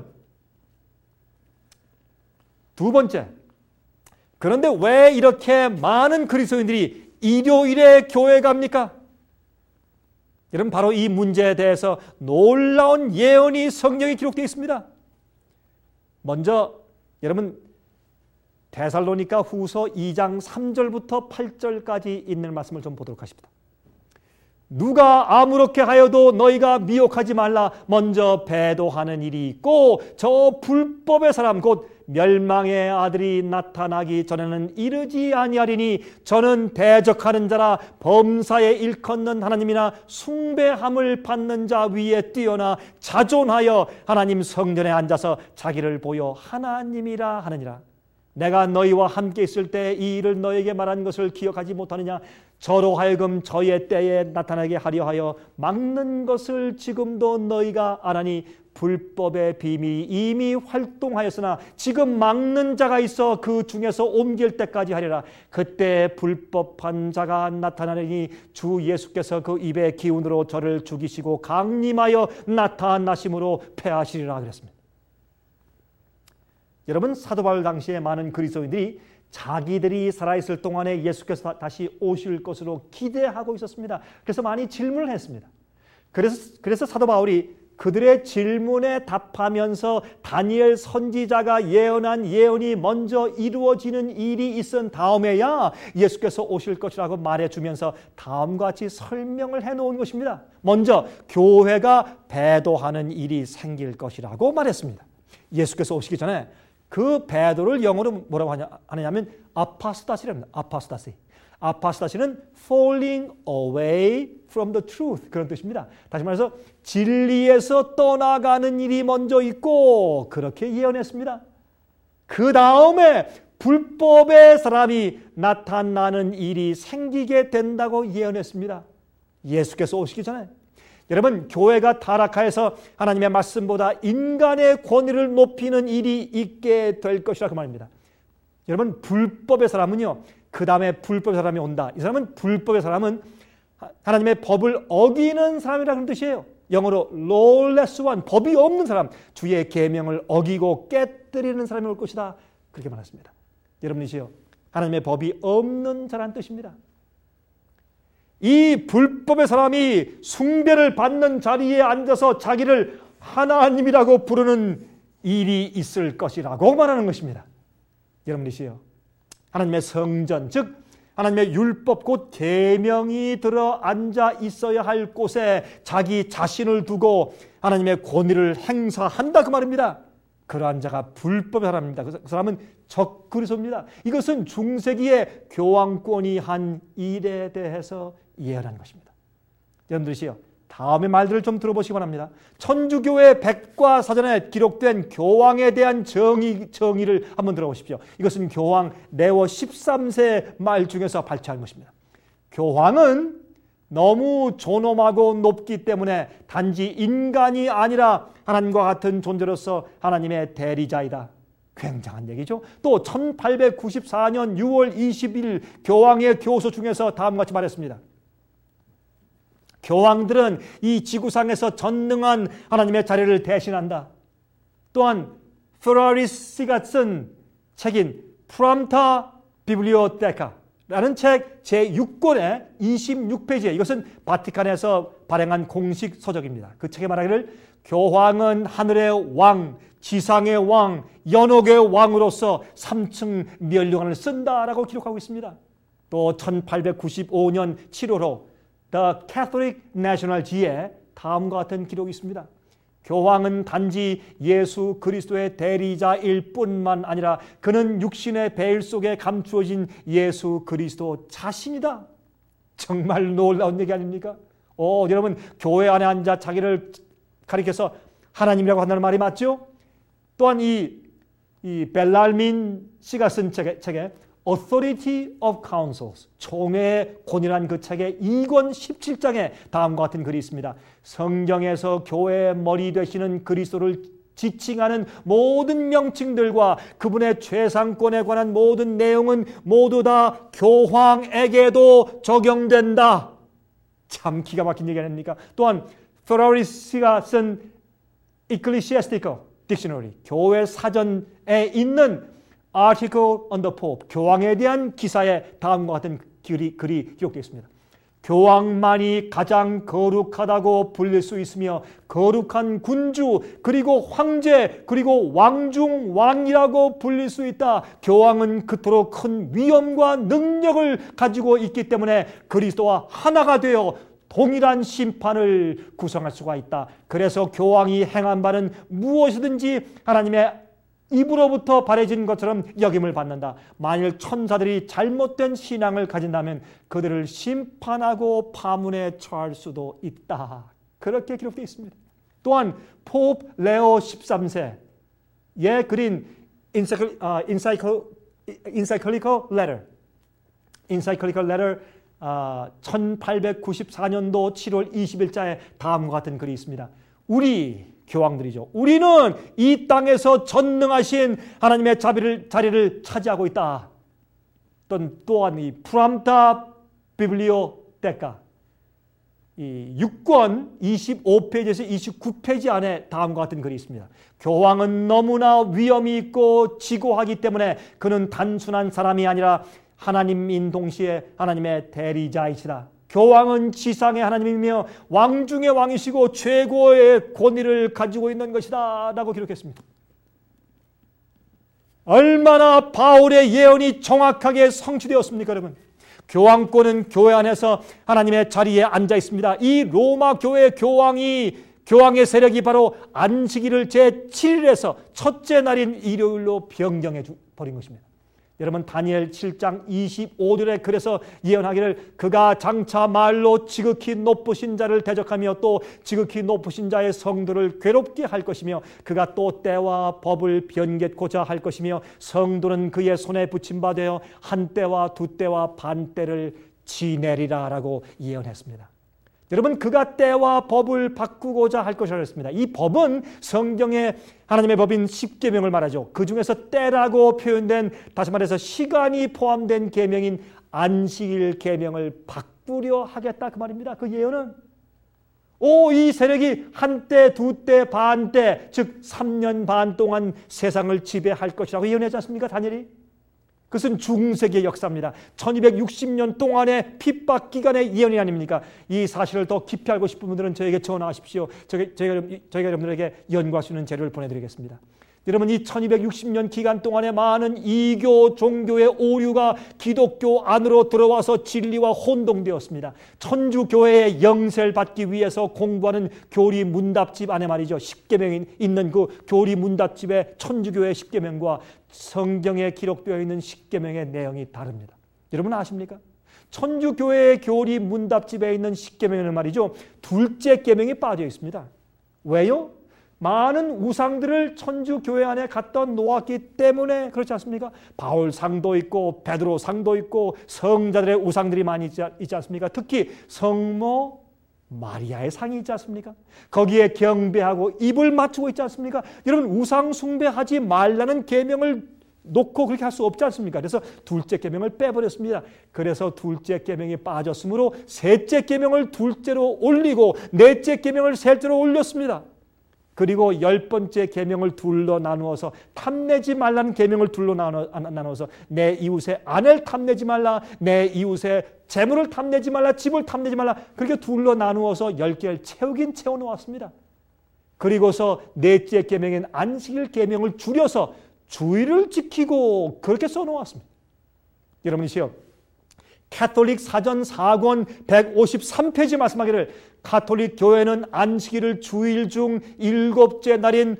두 번째, 그런데 왜 이렇게 많은 그리스도인들이 일요일에 교회 갑니까? 여러분 바로 이 문제에 대해서 놀라운 예언이 성경에 기록되어 있습니다. 먼저 여러분 데살로니가 후서 이 장 삼 절부터 팔 절까지 있는 말씀을 좀 보도록 하십니다. 누가 아무렇게 하여도 너희가 미혹하지 말라. 먼저 배도하는 일이 있고 저 불법의 사람 곧 멸망의 아들이 나타나기 전에는 이르지 아니하리니 저는 대적하는 자라 범사에 일컫는 하나님이나 숭배함을 받는 자 위에 뛰어나 자존하여 하나님 성전에 앉아서 자기를 보여 하나님이라 하느니라. 내가 너희와 함께 있을 때 이 일을 너에게 말한 것을 기억하지 못하느냐. 저로 하여금 저의 때에 나타나게 하려 하여 막는 것을 지금도 너희가 안 하니 불법의 비밀이 이미 활동하였으나 지금 막는 자가 있어 그 중에서 옮길 때까지 하리라. 그때 불법한 자가 나타나니 주 예수께서 그 입의 기운으로 저를 죽이시고 강림하여 나타나심으로 패하시리라 그랬습니다. 여러분 사도 바울 당시에 많은 그리스도인들이 자기들이 살아있을 동안에 예수께서 다시 오실 것으로 기대하고 있었습니다. 그래서 많이 질문을 했습니다. 그래서, 그래서 사도 바울이 그들의 질문에 답하면서 다니엘 선지자가 예언한 예언이 먼저 이루어지는 일이 있은 다음에야 예수께서 오실 것이라고 말해주면서 다음과 같이 설명을 해놓은 것입니다. 먼저 교회가 배도하는 일이 생길 것이라고 말했습니다. 예수께서 오시기 전에 그 배도를 영어로 뭐라고 하냐, 하느냐면 아파스타시랍니다. 아파스타시. 아파스타시는 falling away from the truth 그런 뜻입니다. 다시 말해서 진리에서 떠나가는 일이 먼저 있고 그렇게 예언했습니다. 그 다음에 불법의 사람이 나타나는 일이 생기게 된다고 예언했습니다. 예수께서 오시기 전에. 여러분 교회가 타락하여서 하나님의 말씀보다 인간의 권위를 높이는 일이 있게 될 것이라 그 말입니다. 여러분 불법의 사람은요. 그 다음에 불법의 사람이 온다. 이 사람은 불법의 사람은 하나님의 법을 어기는 사람이라는 뜻이에요. 영어로 lawless one, 법이 없는 사람, 주의 계명을 어기고 깨뜨리는 사람이 올 것이다. 그렇게 말했습니다. 여러분이시요. 하나님의 법이 없는 자라는 뜻입니다. 이 불법의 사람이 숭배를 받는 자리에 앉아서 자기를 하나님이라고 부르는 일이 있을 것이라고 말하는 것입니다. 여러분이시요. 하나님의 성전, 즉 하나님의 율법 곧 계명이 들어 앉아 있어야 할 곳에 자기 자신을 두고 하나님의 권위를 행사한다 그 말입니다. 그러한 자가 불법의 사람입니다. 그 사람은 적그리스도입니다. 이것은 중세기에 교황권이 한 일에 대해서 예언한 것입니다. 여러분들이시요. 다음의 말들을 좀 들어보시기 바랍니다. 천주교의 백과사전에 기록된 교황에 대한 정의, 정의를 한번 들어보십시오. 이것은 교황 레오 십삼 세 말 중에서 발췌한 것입니다. 교황은 너무 존엄하고 높기 때문에 단지 인간이 아니라 하나님과 같은 존재로서 하나님의 대리자이다. 굉장한 얘기죠. 또 천팔백구십사 년 유월 이십일 교황의 교서 중에서 다음과 같이 말했습니다. 교황들은 이 지구상에서 전능한 하나님의 자리를 대신한다. 또한 페라리스가 쓴 책인 프람타 비블리오테카라는 책 제육 권의 이십육 페이지에 이것은 바티칸에서 발행한 공식 서적입니다. 그 책에 말하기를 교황은 하늘의 왕, 지상의 왕, 연옥의 왕으로서 삼층 면류관을 쓴다라고 기록하고 있습니다. 또 천팔백구십오 년 칠월호 The Catholic National지에 다음과 같은 기록이 있습니다. 교황은 단지 예수 그리스도의 대리자일 뿐만 아니라 그는 육신의 베일 속에 감추어진 예수 그리스도 자신이다. 정말 놀라운 얘기 아닙니까? 오, 여러분 교회 안에 앉아 자기를 가리켜서 하나님이라고 한다는 말이 맞죠? 또한 이, 이 벨랄민 씨가 쓴 책에, 책에 Authority of Councils, 총회의 권위란 그 책의 이 권 십칠 장에 다음과 같은 글이 있습니다. 성경에서 교회의 머리 되시는 그리스도를 지칭하는 모든 명칭들과 그분의 최상권에 관한 모든 내용은 모두 다 교황에게도 적용된다. 참 기가 막힌 얘기 아닙니까? 또한 페라리스가 쓴 Ecclesiastical Dictionary, 교회 사전에 있는 Article on the Pope, 교황에 대한 기사에 다음과 같은 글이, 글이 기록되어 있습니다. 교황만이 가장 거룩하다고 불릴 수 있으며 거룩한 군주 그리고 황제 그리고 왕중 왕이라고 불릴 수 있다. 교황은 그토록 큰 위엄과 능력을 가지고 있기 때문에 그리스도와 하나가 되어 동일한 심판을 구성할 수가 있다. 그래서 교황이 행한 바는 무엇이든지 하나님의 입으로부터 발해진 것처럼 여김을 받는다. 만일 천사들이 잘못된 신앙을 가진다면 그들을 심판하고 파문에 처할 수도 있다. 그렇게 기록되어 있습니다. 또한 포프 레오 십삼 세에 그린 Encyclical Letter, Encyclical Letter 천팔백구십사 년도 칠월 이십일자에 다음과 같은 글이 있습니다. 우리 교황들이죠. 우리는 이 땅에서 전능하신 하나님의 자비를, 자리를 차지하고 있다. 또한, 또한 이 프람타 비블리오테카 이 육 권 이십오 페이지에서 이십구 페이지 안에 다음과 같은 글이 있습니다. 교황은 너무나 위엄이 있고 지고하기 때문에 그는 단순한 사람이 아니라 하나님인 동시에 하나님의 대리자이시다. 교황은 지상의 하나님이며 왕 중의 왕이시고 최고의 권위를 가지고 있는 것이다 라고 기록했습니다. 얼마나 바울의 예언이 정확하게 성취되었습니까 여러분? 교황권은 교회 안에서 하나님의 자리에 앉아 있습니다. 이 로마 교회 교황이 교황의 세력이 바로 안식일을 제칠 일에서 첫째 날인 일요일로 변경해 버린 것입니다. 여러분 다니엘 칠 장 이십오 절에 그래서 예언하기를 그가 장차 말로 지극히 높으신 자를 대적하며 또 지극히 높으신 자의 성도를 괴롭게 할 것이며 그가 또 때와 법을 변개고자 할 것이며 성도는 그의 손에 붙임 바 되어 한 때와 두 때와 반 때를 지내리라 라고 예언했습니다. 여러분 그가 때와 법을 바꾸고자 할 것이라고 했습니다. 이 법은 성경의 하나님의 법인 십계명을 말하죠. 그 중에서 때라고 표현된 다시 말해서 시간이 포함된 계명인 안식일 계명을 바꾸려 하겠다 그 말입니다. 그 예언은 오, 이 세력이 한때, 두때, 반때 즉 삼 년 반 동안 세상을 지배할 것이라고 예언하지 않습니까? 다니엘이? 그것은 중세기의 역사입니다. 천이백육십 년 동안의 핍박 기간의 예언이 아닙니까? 이 사실을 더 깊이 알고 싶은 분들은 저에게 전화하십시오. 저희가, 저희가 여러분들에게 연구할 수 있는 재료를 보내드리겠습니다. 여러분 이 천이백육십 년 기간 동안에 많은 이교 종교의 오류가 기독교 안으로 들어와서 진리와 혼동되었습니다. 천주교회의 영세를 받기 위해서 공부하는 교리 문답집 안에 말이죠. 십계명이 있는 그 교리 문답집의 천주교회의 십계명과 성경에 기록되어 있는 십계명의 내용이 다릅니다. 여러분 아십니까? 천주교회의 교리 문답집에 있는 십계명에는 말이죠. 둘째 계명이 빠져 있습니다. 왜요? 많은 우상들을 천주교회 안에 갖다 놓았기 때문에 그렇지 않습니까? 바울상도 있고 베드로상도 있고 성자들의 우상들이 많이 있지, 있지 않습니까? 특히 성모 마리아의 상이 있지 않습니까? 거기에 경배하고 입을 맞추고 있지 않습니까? 여러분 우상 숭배하지 말라는 계명을 놓고 그렇게 할 수 없지 않습니까? 그래서 둘째 계명을 빼버렸습니다. 그래서 둘째 계명이 빠졌으므로 셋째 계명을 둘째로 올리고 넷째 계명을 셋째로 올렸습니다. 그리고 열 번째 계명을 둘로 나누어서 탐내지 말라는 계명을 둘로 나누어서 내 이웃의 아내를 탐내지 말라, 내 이웃의 재물을 탐내지 말라, 집을 탐내지 말라, 그렇게 둘로 나누어서 열 개를 채우긴 채워놓았습니다. 그리고서 넷째 계명인 안식일 계명을 줄여서 주일을 지키고 그렇게 써놓았습니다. 여러분이시여, 가톨릭 사전 사 권 백오십삼 페이지 말씀하기를 가톨릭 교회는 안식일을 주일 중 일곱째 날인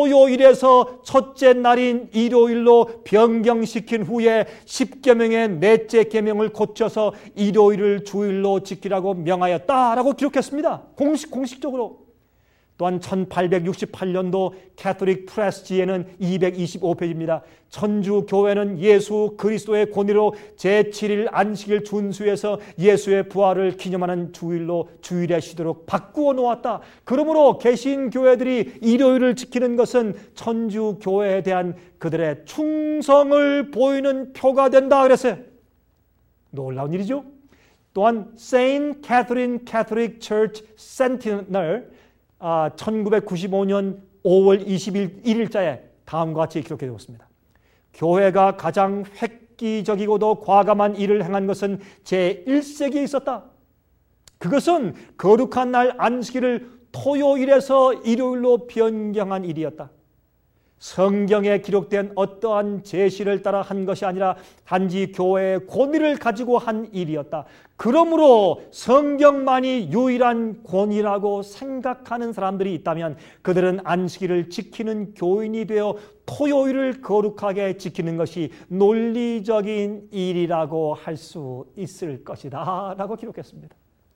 토요일에서 첫째 날인 일요일로 변경시킨 후에 십계명의 넷째 계명을 고쳐서 일요일을 주일로 지키라고 명하였다라고 기록했습니다. 공식, 공식적으로. 또한 천팔백육십팔 년도 캐톨릭 프레스지에는 이백이십오 페이지입니다. 천주교회는 예수 그리스도의 권위로 제칠 일 안식일 준수해서 예수의 부활을 기념하는 주일로 주일에 쉬도록 바꾸어 놓았다. 그러므로 개신교회들이 일요일을 지키는 것은 천주교회에 대한 그들의 충성을 보이는 표가 된다 그랬어요. 놀라운 일이죠. 또한 Saint Catherine Catholic Church Sentinel 아, 천구백구십오 년 오월 이십일자에 다음과 같이 기록되어 있습니다. 교회가 가장 획기적이고도 과감한 일을 행한 것은 제일 세기에 있었다. 그것은 거룩한 날 안식일을 토요일에서 일요일로 변경한 일이었다. 성경에 기록된 어떠한 제시를 따라 한 것이 아니라 단지 교회의 권위를 가지고 한 일이었다. 그러므로 성경만이 유일한 권위라고 생각하는 사람들이 있다면 그들은 안식일을 지키는 교인이 되어 토요일을 거룩하게 지키는 것이 논리적인 일이라고 할 수 있을 것이다 라고 기록했습니다.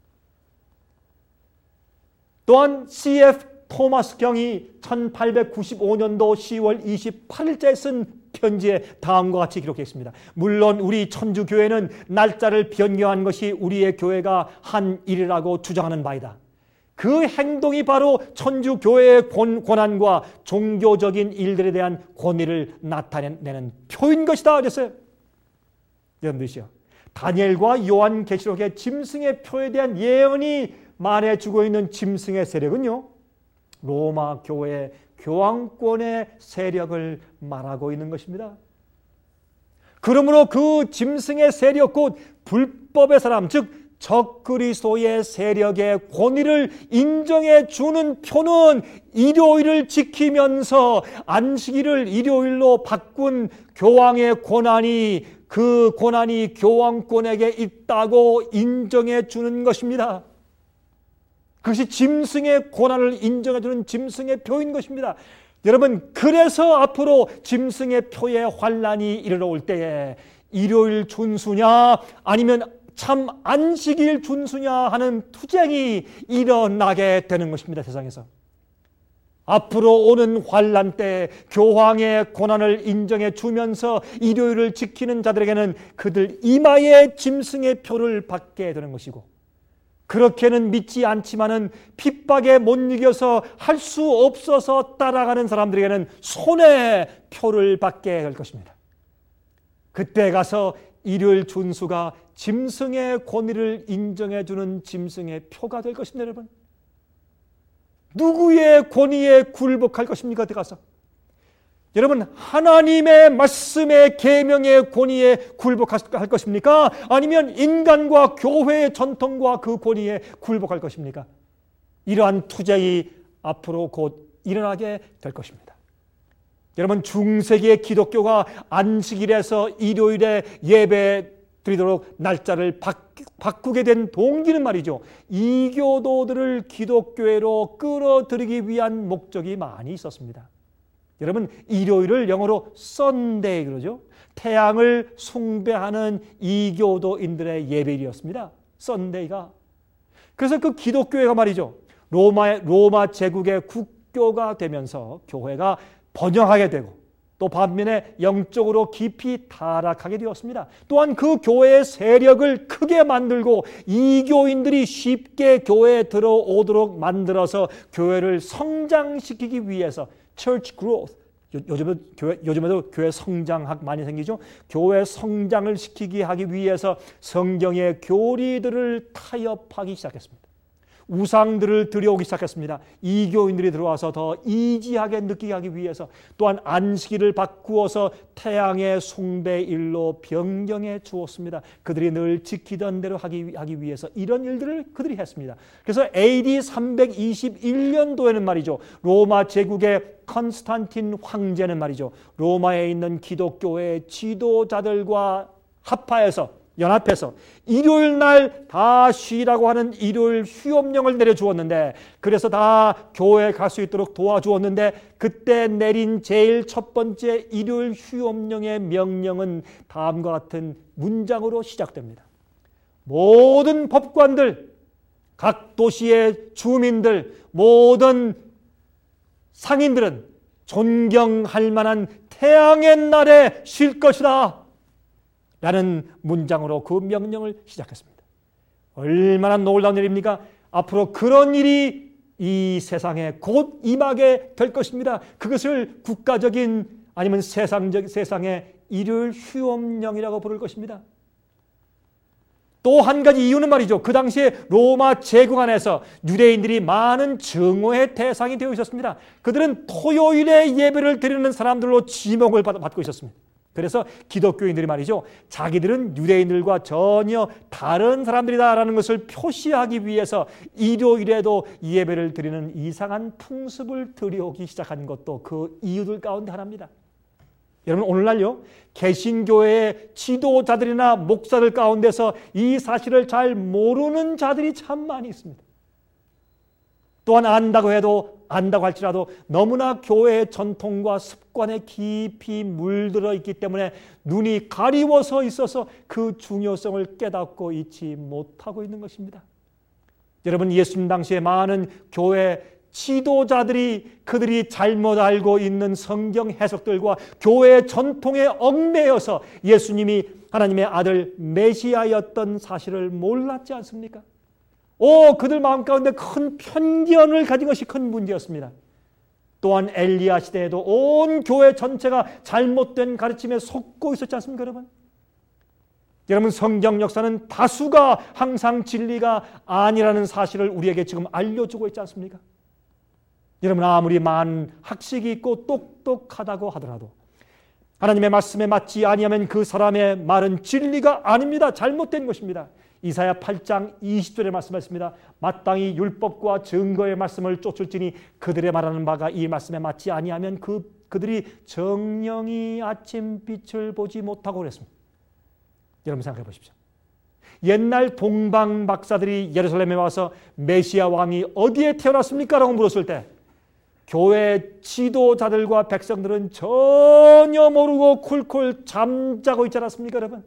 또한 씨에프 토마스 경이 천팔백구십오 년도 시월 이십팔일자에 쓴 편지에 다음과 같이 기록되어 있습니다. 물론 우리 천주교회는 날짜를 변경한 것이 우리의 교회가 한 일이라고 주장하는 바이다. 그 행동이 바로 천주교회의 권한과 종교적인 일들에 대한 권위를 나타내는 표인 것이다 그랬어요. 여러분들이시요, 다니엘과 요한계시록의 짐승의 표에 대한 예언이 말해주고 있는 짐승의 세력은요, 로마 교회의 교황권의 세력을 말하고 있는 것입니다. 그러므로 그 짐승의 세력, 곧 불법의 사람, 즉 적그리스도의 세력의 권위를 인정해 주는 표는 일요일을 지키면서 안식일을 일요일로 바꾼 교황의 권한이, 그 권한이 교황권에게 있다고 인정해 주는 것입니다. 그것이 짐승의 권한을 인정해주는 짐승의 표인 것입니다. 여러분, 그래서 앞으로 짐승의 표의 환란이 이르러 올 때에 일요일 준수냐 아니면 참 안식일 준수냐 하는 투쟁이 일어나게 되는 것입니다. 세상에서 앞으로 오는 환란 때 교황의 권한을 인정해 주면서 일요일을 지키는 자들에게는 그들 이마에 짐승의 표를 받게 되는 것이고, 그렇게는 믿지 않지만은 핍박에 못 이겨서 할 수 없어서 따라가는 사람들에게는 손에 표를 받게 될 것입니다. 그때 가서 일요일 준수가 짐승의 권위를 인정해주는 짐승의 표가 될 것입니다. 여러분, 누구의 권위에 굴복할 것입니까? 그때 가서 여러분, 하나님의 말씀의 계명의 권위에 굴복할 것입니까? 아니면 인간과 교회의 전통과 그 권위에 굴복할 것입니까? 이러한 투쟁이 앞으로 곧 일어나게 될 것입니다. 여러분, 중세기의 기독교가 안식일에서 일요일에 예배 드리도록 날짜를 바꾸게 된 동기는 말이죠, 이교도들을 기독교회로 끌어들이기 위한 목적이 많이 있었습니다. 여러분, 일요일을 영어로 썬데이 그러죠. 태양을 숭배하는 이교도인들의 예배일이었습니다. 썬데이가. 그래서 그 기독교회가 말이죠, 로마 로마 제국의 국교가 되면서 교회가 번영하게 되고 또 반면에 영적으로 깊이 타락하게 되었습니다. 또한 그 교회의 세력을 크게 만들고 이교인들이 쉽게 교회에 들어오도록 만들어서 교회를 성장시키기 위해서 Church growth. 요즘에도 교회, 요즘에도 교회 성장학 많이 생기죠. 교회 성장을 시키게 하기 위해서 성경의 교리들을 타협하기 시작했습니다. 우상들을 들여오기 시작했습니다. 이교인들이 들어와서 더 이지하게 느끼게 하기 위해서, 또한 안식일을 바꾸어서 태양의 숭배일로 변경해 주었습니다. 그들이 늘 지키던 대로 하기, 하기 위해서 이런 일들을 그들이 했습니다. 그래서 에이디 삼백이십일 년도에는 말이죠, 로마 제국의 컨스탄틴 황제는 말이죠, 로마에 있는 기독교의 지도자들과 합하여서 연합해서 일요일 날 다 쉬라고 하는 일요일 휴업령을 내려주었는데, 그래서 다 교회에 갈 수 있도록 도와주었는데, 그때 내린 제일 첫 번째 일요일 휴업령의 명령은 다음과 같은 문장으로 시작됩니다. 모든 법관들, 각 도시의 주민들, 모든 상인들은 존경할 만한 태양의 날에 쉴 것이다 라는 문장으로 그 명령을 시작했습니다. 얼마나 놀라운 일입니까? 앞으로 그런 일이 이 세상에 곧 임하게 될 것입니다. 그것을 국가적인 아니면 세상적, 세상의 일요일 휴업령이라고 부를 것입니다. 또 한 가지 이유는 말이죠. 그 당시에 로마 제국 안에서 유대인들이 많은 증오의 대상이 되어 있었습니다. 그들은 토요일에 예배를 드리는 사람들로 지목을 받고 있었습니다. 그래서 기독교인들이 말이죠. 자기들은 유대인들과 전혀 다른 사람들이다라는 것을 표시하기 위해서 일요일에도 예배를 드리는 이상한 풍습을 들여오기 시작한 것도 그 이유들 가운데 하나입니다. 여러분, 오늘날요, 개신교회의 지도자들이나 목사들 가운데서 이 사실을 잘 모르는 자들이 참 많이 있습니다. 또한 안다고 해도, 안다고 할지라도 너무나 교회의 전통과 습관에 깊이 물들어 있기 때문에 눈이 가리워서 있어서 그 중요성을 깨닫고 있지 못하고 있는 것입니다. 여러분, 예수님 당시에 많은 교회 지도자들이 그들이 잘못 알고 있는 성경 해석들과 교회의 전통에 얽매여서 예수님이 하나님의 아들 메시아였던 사실을 몰랐지 않습니까? 오, 그들 마음 가운데 큰 편견을 가진 것이 큰 문제였습니다. 또한 엘리야 시대에도 온 교회 전체가 잘못된 가르침에 속고 있었지 않습니까, 여러분? 여러분, 성경 역사는 다수가 항상 진리가 아니라는 사실을 우리에게 지금 알려주고 있지 않습니까? 여러분, 아무리 많은 학식이 있고 똑똑하다고 하더라도 하나님의 말씀에 맞지 아니하면 그 사람의 말은 진리가 아닙니다. 잘못된 것입니다. 이사야 팔 장 이십 절에 말씀하셨습니다. 마땅히 율법과 증거의 말씀을 쫓을지니 그들의 말하는 바가 이 말씀에 맞지 아니하면 그, 그들이 정령이 아침빛을 보지 못하고 그랬습니다. 여러분, 생각해 보십시오. 옛날 동방 박사들이 예루살렘에 와서 메시아 왕이 어디에 태어났습니까? 라고 물었을 때 교회 지도자들과 백성들은 전혀 모르고 쿨쿨 잠자고 있지 않았습니까, 여러분?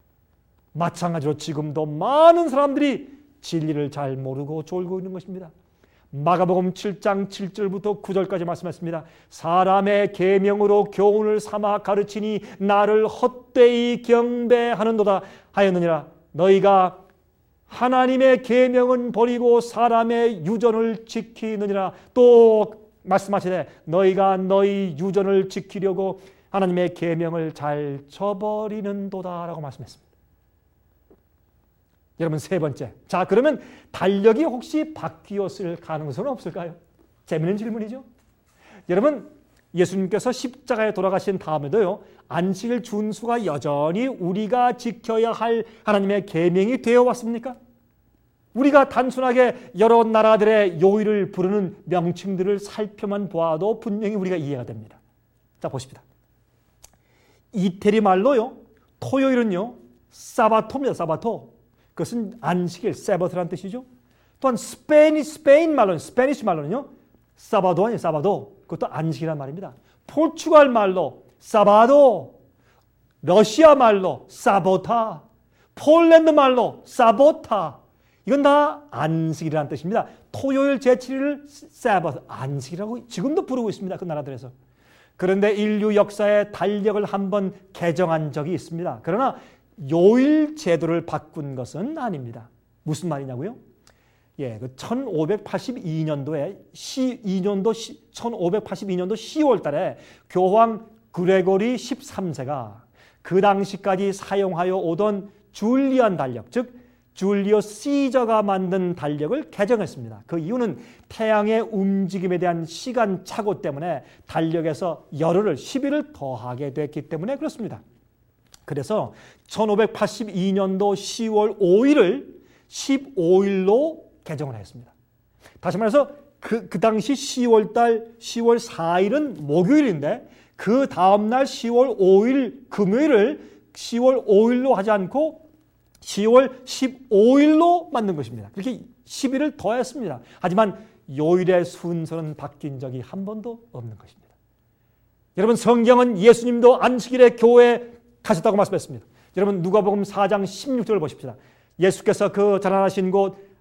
마찬가지로 지금도 많은 사람들이 진리를 잘 모르고 졸고 있는 것입니다. 마가복음 칠 장 칠 절부터 구 절까지 말씀했습니다. 사람의 계명으로 교훈을 삼아 가르치니 나를 헛되이 경배하는도다 하였느니라. 너희가 하나님의 계명은 버리고 사람의 유전을 지키느니라. 또 말씀하시되 너희가 너희 유전을 지키려고 하나님의 계명을 잘 저버리는도다 라고 말씀했습니다. 여러분, 세 번째, 자, 그러면 달력이 혹시 바뀌었을 가능성은 없을까요? 재미있는 질문이죠. 여러분, 예수님께서 십자가에 돌아가신 다음에도요, 안식일 준수가 여전히 우리가 지켜야 할 하나님의 계명이 되어 왔습니까? 우리가 단순하게 여러 나라들의 요일을 부르는 명칭들을 살펴만 보아도 분명히 우리가 이해가 됩니다. 자, 보십니다. 이태리 말로요, 토요일은요, 사바토입니다. 사바토. 그것은 안식일, 세버트라는 뜻이죠. 또한 스페인, 스페인 말로는, 스페니시 말로는요, 사바도 아니에요, 사바도. 그것도 안식이란 말입니다. 포르투갈 말로 사바도, 러시아 말로 사보타, 폴란드 말로 사보타. 이건 다 안식이라는 뜻입니다. 토요일 제칠 일을 사바트, 안식이라고 지금도 부르고 있습니다. 그 나라들에서. 그런데 인류 역사에 달력을 한번 개정한 적이 있습니다. 그러나 요일 제도를 바꾼 것은 아닙니다. 무슨 말이냐고요? 예, 그 천오백팔십이 년도에 시, 이 년도 천오백팔십이 년도 시월 달에 교황 그레고리 십삼 세가 그 당시까지 사용하여 오던 줄리안 달력, 즉 줄리어스 시저가 만든 달력을 개정했습니다. 그 이유는 태양의 움직임에 대한 시간 착오 때문에 달력에서 열흘을 십 일을 더하게 됐기 때문에 그렇습니다. 그래서 천오백팔십이 년도 시월 오 일을 십오 일로 개정을 했습니다. 다시 말해서 그, 그 당시 시월 달 시월 사 일은 목요일인데 그 다음날 시월 오 일 금요일을 시월 오 일로 하지 않고 시월 십오 일로 만든 것입니다. 그렇게 십 일을 더했습니다. 하지만 요일의 순서는 바뀐 적이 한 번도 없는 것입니다. 여러분, 성경은 예수님도 안식일에 교회에 가셨다고 말씀했습니다. 여러분, 누가복음 사 장 십육 절을 보십시다. 예수께서 그 자라나신 곳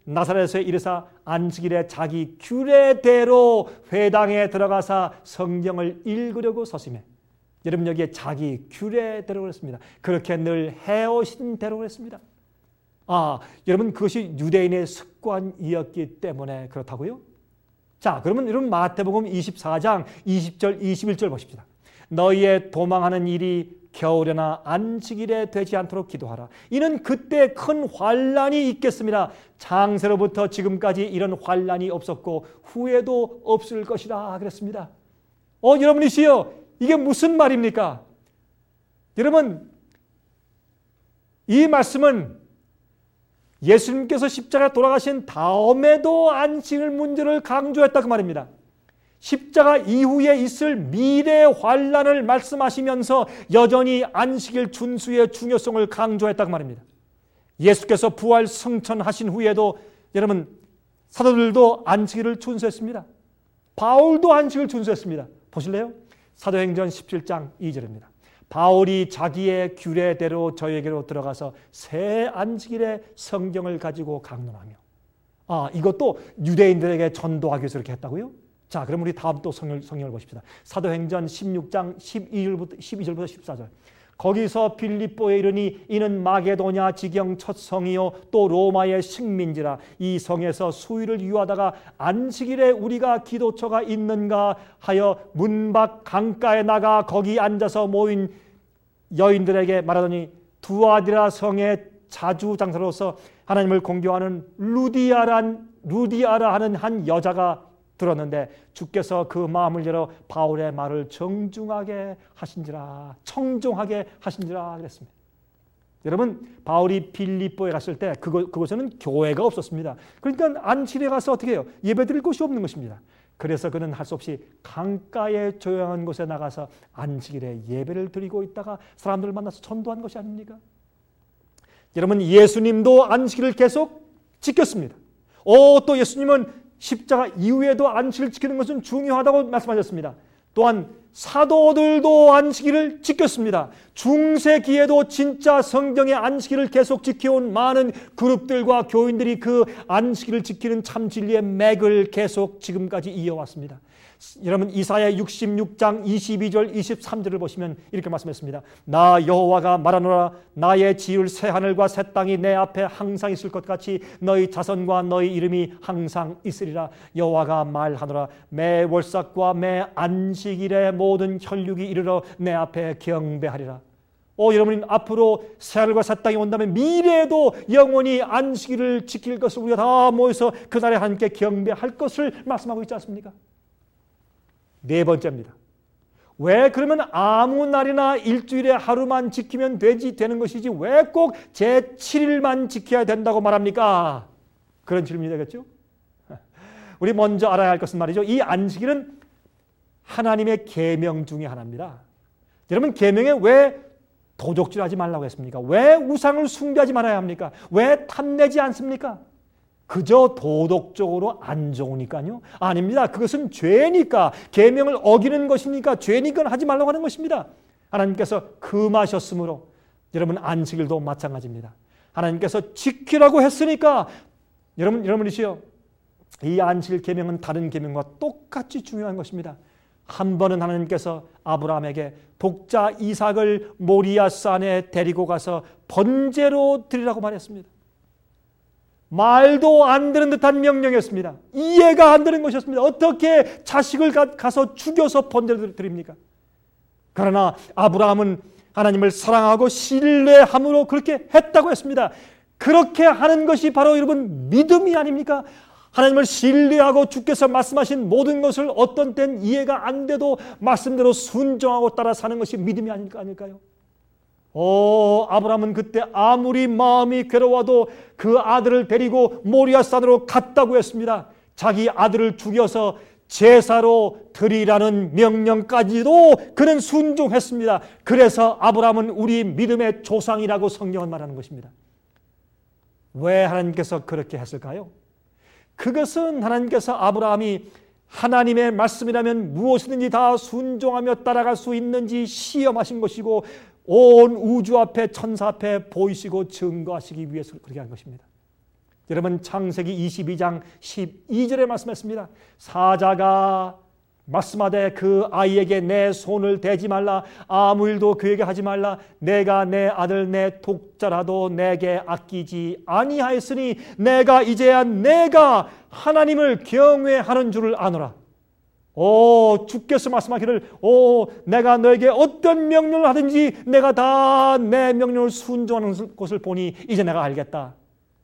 나사렛에 이르사 안식일에 자기 규례대로 회당에 들어가서 성경을 읽으려고 서심해. 여러분 여기에 자기 규례대로 그랬습니다. 그렇게 늘 해오신 대로 그랬습니다. 아, 여러분 그것이 유대인의 습관이었기 때문에 그렇다고요? 자, 그러면 여러분 마태복음 이십사 장 이십 절 이십일 절 보십시다. 너희의 도망하는 일이 겨울에나 안식일에 되지 않도록 기도하라. 이는 그때 큰 환란이 있겠습니다. 창세로부터 지금까지 이런 환란이 없었고 후에도 없을 것이라 그랬습니다. 어, 여러분이시여, 이게 무슨 말입니까? 여러분, 이 말씀은 예수님께서 십자가에 돌아가신 다음에도 안식일 문제를 강조했다 그 말입니다. 십자가 이후에 있을 미래 환란을 말씀하시면서 여전히 안식일 준수의 중요성을 강조했다고 말입니다. 예수께서 부활 승천하신 후에도 여러분 사도들도 안식일을 준수했습니다. 바울도 안식일을 준수했습니다. 보실래요? 사도행전 십칠 장 이 절입니다. 바울이 자기의 규례대로 저에게로 들어가서 새 안식일에 성경을 가지고 강론하며. 아, 이것도 유대인들에게 전도하기 위해서 이렇게 했다고요? 자, 그럼 우리 다음 또 성경, 성경을 보십시다. 사도행전 십육 장 십이 절부터, 십이 절부터 십사 절. 거기서 빌립보에 이르니 이는 마게도냐 지경 첫 성이요 또 로마의 식민지라. 이 성에서 수일을 유하다가 안식일에 우리가 기도처가 있는가 하여 문밖 강가에 나가 거기 앉아서 모인 여인들에게 말하더니 두아디라 성의 자주장사로서 하나님을 공경하는 루디아란 루디아라 하는 한 여자가 들었는데 주께서 그 마음을 열어 바울의 말을 정중하게 하신지라, 청종하게 하신지라 그랬습니다. 여러분, 바울이 빌립보에 갔을 때 그곳, 그곳에는 교회가 없었습니다. 그러니까 안식일에 가서 어떻게 해요? 예배 드릴 곳이 없는 것입니다. 그래서 그는 할 수 없이 강가의 조용한 곳에 나가서 안식일에 예배를 드리고 있다가 사람들을 만나서 전도한 것이 아닙니까? 여러분, 예수님도 안식일을 계속 지켰습니다. 오, 또 예수님은 십자가 이후에도 안식일을 지키는 것은 중요하다고 말씀하셨습니다. 또한 사도들도 안식일을 지켰습니다. 중세기에도 진짜 성경의 안식일을 계속 지켜온 많은 그룹들과 교인들이 그 안식일을 지키는 참 진리의 맥을 계속 지금까지 이어왔습니다. 여러분, 이사야 육십육 장 이십이 절 이십삼 절을 보시면 이렇게 말씀했습니다. 나 여호와가 말하노라. 나의 지을 새 하늘과 새 땅이 내 앞에 항상 있을 것 같이 너희 자손과 너희 이름이 항상 있으리라. 여호와가 말하노라. 매 월삭과 매 안식일에 모든 혈육이 이르러 내 앞에 경배하리라. 오, 여러분, 앞으로 새 하늘과 새 땅이 온다면 미래에도 영원히 안식일을 지킬 것을 우리가 다 모여서 그날에 함께 경배할 것을 말씀하고 있지 않습니까? 네 번째입니다. 왜 그러면 아무 날이나 일주일에 하루만 지키면 되지 되는 것이지 왜 꼭 제칠 일만 지켜야 된다고 말합니까? 그런 질문이 되겠죠? 우리 먼저 알아야 할 것은 말이죠. 이 안식일은 하나님의 계명 중에 하나입니다. 여러분, 계명에 왜 도적질하지 말라고 했습니까? 왜 우상을 숭배하지 말아야 합니까? 왜 탐내지 않습니까? 그저 도덕적으로 안 좋으니까요? 아닙니다. 그것은 죄니까, 계명을 어기는 것이니까 죄니까 하지 말라고 하는 것입니다. 하나님께서 금하셨으므로 여러분 안식일도 마찬가지입니다. 하나님께서 지키라고 했으니까 여러분, 여러분이시여, 이 안식일 계명은 다른 계명과 똑같이 중요한 것입니다. 한 번은 하나님께서 아브라함에게 독자 이삭을 모리아 산에 데리고 가서 번제로 드리라고 말했습니다. 말도 안 되는 듯한 명령이었습니다. 이해가 안 되는 것이었습니다. 어떻게 자식을 가서 죽여서 번제를 드립니까? 그러나 아브라함은 하나님을 사랑하고 신뢰함으로 그렇게 했다고 했습니다. 그렇게 하는 것이 바로 여러분 믿음이 아닙니까? 하나님을 신뢰하고 주께서 말씀하신 모든 것을 어떤 땐 이해가 안 돼도 말씀대로 순종하고 따라 사는 것이 믿음이 아닐까요? 오, 아브라함은 그때 아무리 마음이 괴로워도 그 아들을 데리고 모리아산으로 갔다고 했습니다. 자기 아들을 죽여서 제사로 드리라는 명령까지도 그는 순종했습니다. 그래서 아브라함은 우리 믿음의 조상이라고 성경은 말하는 것입니다. 왜 하나님께서 그렇게 했을까요? 그것은 하나님께서 아브라함이 하나님의 말씀이라면 무엇이든지 다 순종하며 따라갈 수 있는지 시험하신 것이고 온 우주 앞에 천사 앞에 보이시고 증거하시기 위해서 그렇게 한 것입니다. 여러분 창세기 이십이 장 십이 절에 말씀했습니다. 사자가 말씀하되 그 아이에게 내 손을 대지 말라. 아무 일도 그에게 하지 말라. 내가 내 아들 내 독자라도 내게 아끼지 아니하였으니 내가 이제야 내가 하나님을 경외하는 줄을 아노라. 오, 주께서 말씀하기를 오, 내가 너에게 어떤 명령을 하든지 내가 다 내 명령을 순종하는 것을 보니 이제 내가 알겠다.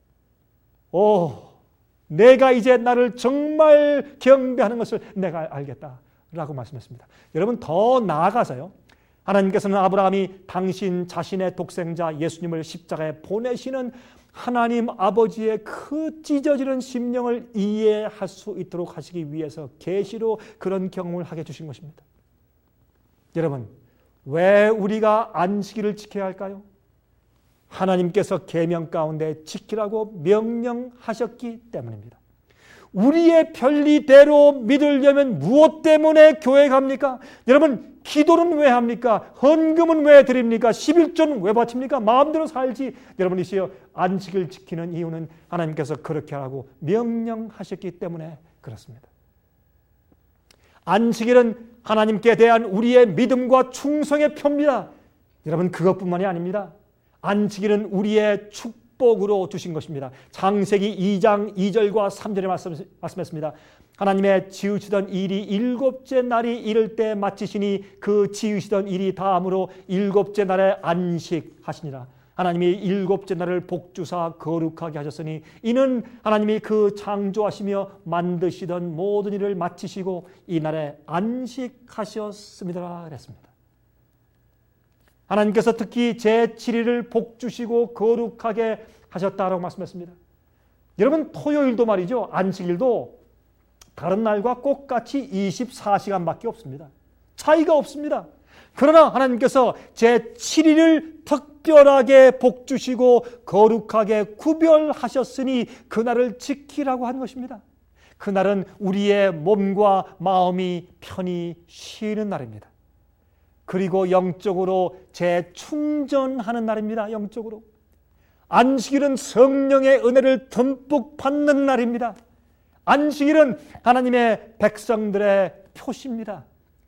오, 내가 이제 나를 정말 경배하는 것을 내가 알겠다 라고 말씀했습니다. 여러분 더 나아가서요, 하나님께서는 아브라함이 당신 자신의 독생자 예수님을 십자가에 보내시는 하나님 아버지의 그 찢어지는 심령을 이해할 수 있도록 하시기 위해서 계시로 그런 경험을 하게 해주신 것입니다. 여러분, 왜 우리가 안식일을 지켜야 할까요? 하나님께서 계명 가운데 지키라고 명령하셨기 때문입니다. 우리의 편리대로 믿으려면 무엇 때문에 교회 갑니까? 여러분, 기도는 왜 합니까? 헌금은 왜 드립니까? 십일조는 왜 바칩니까? 마음대로 살지. 여러분 이시여, 안식을 지키는 이유는 하나님께서 그렇게 하라고 명령하셨기 때문에 그렇습니다. 안식일은 하나님께 대한 우리의 믿음과 충성의 표입니다. 여러분 그것뿐만이 아닙니다. 안식일은 우리의 축복으로 주신 것입니다. 창세기 이 장 이 절과 삼 절에 말씀, 말씀했습니다. 하나님의 지으시던 일이 일곱째 날이 이를 때 마치시니 그 지으시던 일이 다음으로 일곱째 날에 안식하시니라. 하나님이 일곱째 날을 복주사 거룩하게 하셨으니 이는 하나님이 그 창조하시며 만드시던 모든 일을 마치시고 이 날에 안식하셨습니다 그랬습니다. 하나님께서 특히 제칠 일을 복주시고 거룩하게 하셨다라고 말씀했습니다. 여러분 토요일도 말이죠, 안식일도 다른 날과 똑같이 이십사 시간밖에 없습니다. 차이가 없습니다. 그러나 하나님께서 제칠 일을 특별하게 복주시고 거룩하게 구별하셨으니 그날을 지키라고 한 것입니다. 그날은 우리의 몸과 마음이 편히 쉬는 날입니다. 그리고 영적으로 재충전하는 날입니다. 영적으로. 안식일은 성령의 은혜를 듬뿍 받는 날입니다. 안식일은 하나님의 백성들의 표시입니다.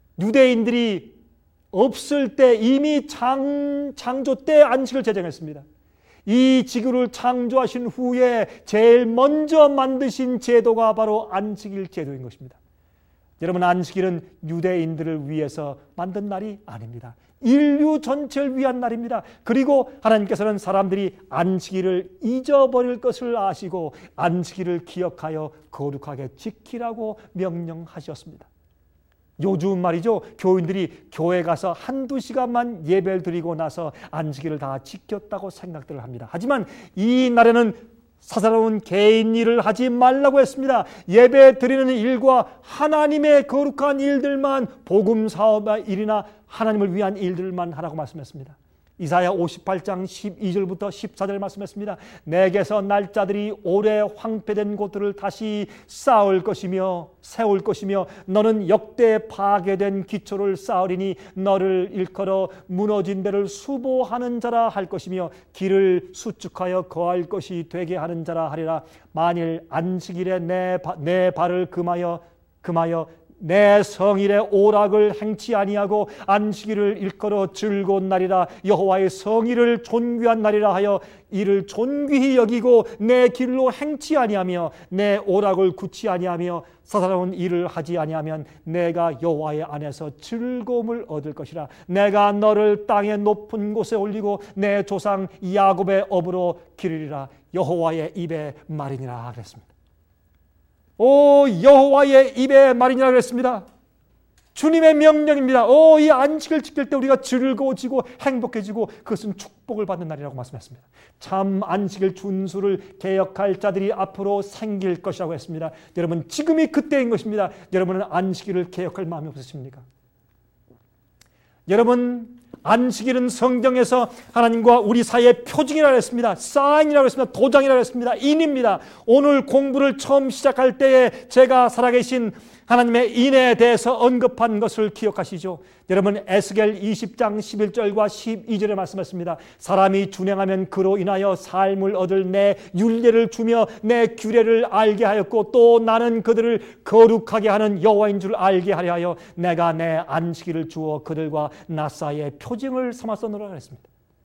유대인들이 없을 때 이미 장, 창조 때 안식을 제정했습니다. 이 지구를 창조하신 후에 제일 먼저 만드신 제도가 바로 안식일 제도인 것입니다. 여러분 안식일은 유대인들을 위해서 만든 날이 아닙니다. 인류 전체를 위한 날입니다. 그리고 하나님께서는 사람들이 안식일을 잊어버릴 것을 아시고 안식일을 기억하여 거룩하게 지키라고 명령하셨습니다. 요즘 말이죠, 교인들이 교회 가서 한두 시간만 예배를 드리고 나서 안식일을 다 지켰다고 생각들을 합니다. 하지만 이 날에는 사사로운 개인 일을 하지 말라고 했습니다. 예배 드리는 일과 하나님의 거룩한 일들만, 복음 사업의 일이나 하나님을 위한 일들만 하라고 말씀했습니다. 이사야 오십팔 장 십이 절부터 십사 절 말씀했습니다. 내게서 날짜들이 오래 황폐된 곳들을 다시 쌓을 것이며 세울 것이며 너는 역대 파괴된 기초를 쌓으리니 너를 일컬어 무너진 데를 수보하는 자라 할 것이며 길을 수축하여 거할 것이 되게 하는 자라 하리라. 만일 안식일에 내, 바, 내 발을 금하여 금하여 내 성일의 오락을 행치 아니하고 안식일을 일컬어 즐거운 날이라 여호와의 성일을 존귀한 날이라 하여 이를 존귀히 여기고 내 길로 행치 아니하며 내 오락을 굳지 아니하며 사사로운 일을 하지 아니하면 내가 여호와의 안에서 즐거움을 얻을 것이라. 내가 너를 땅의 높은 곳에 올리고 내 조상 야곱의 업으로 기르리라. 여호와의 입의 말이니라 그랬습니다. 오, 여호와의 입의 말이니라 그랬습니다. 주님의 명령입니다. 오, 이 안식을 지킬 때 우리가 즐거워지고 행복해지고 그것은 축복을 받는 날이라고 말씀했습니다. 참 안식일 준수를 개혁할 자들이 앞으로 생길 것이라고 했습니다. 여러분 지금이 그때인 것입니다. 여러분은 안식일을 개혁할 마음이 없으십니까? 여러분 안식일은 성경에서 하나님과 우리 사이의 표징이라고 했습니다. 사인이라고 했습니다. 도장이라고 했습니다. 인입니다. 오늘 공부를 처음 시작할 때에 제가 살아계신 하나님의 인애에 대해서 언급한 것을 기억하시죠? 여러분, 에스겔 이십 장 십일 절과 십이 절에 말씀하십니다. 사람이 준행하면 그로 인하여 삶을 얻을 내 율례를 주며 내 규례를 알게 하였고 또 나는 그들을 거룩하게 하는 여호와인 줄 알게 하려 하여 내가 내 안식일을 주어 그들과 나 사이에 표징을 삼았었노라 했습니다.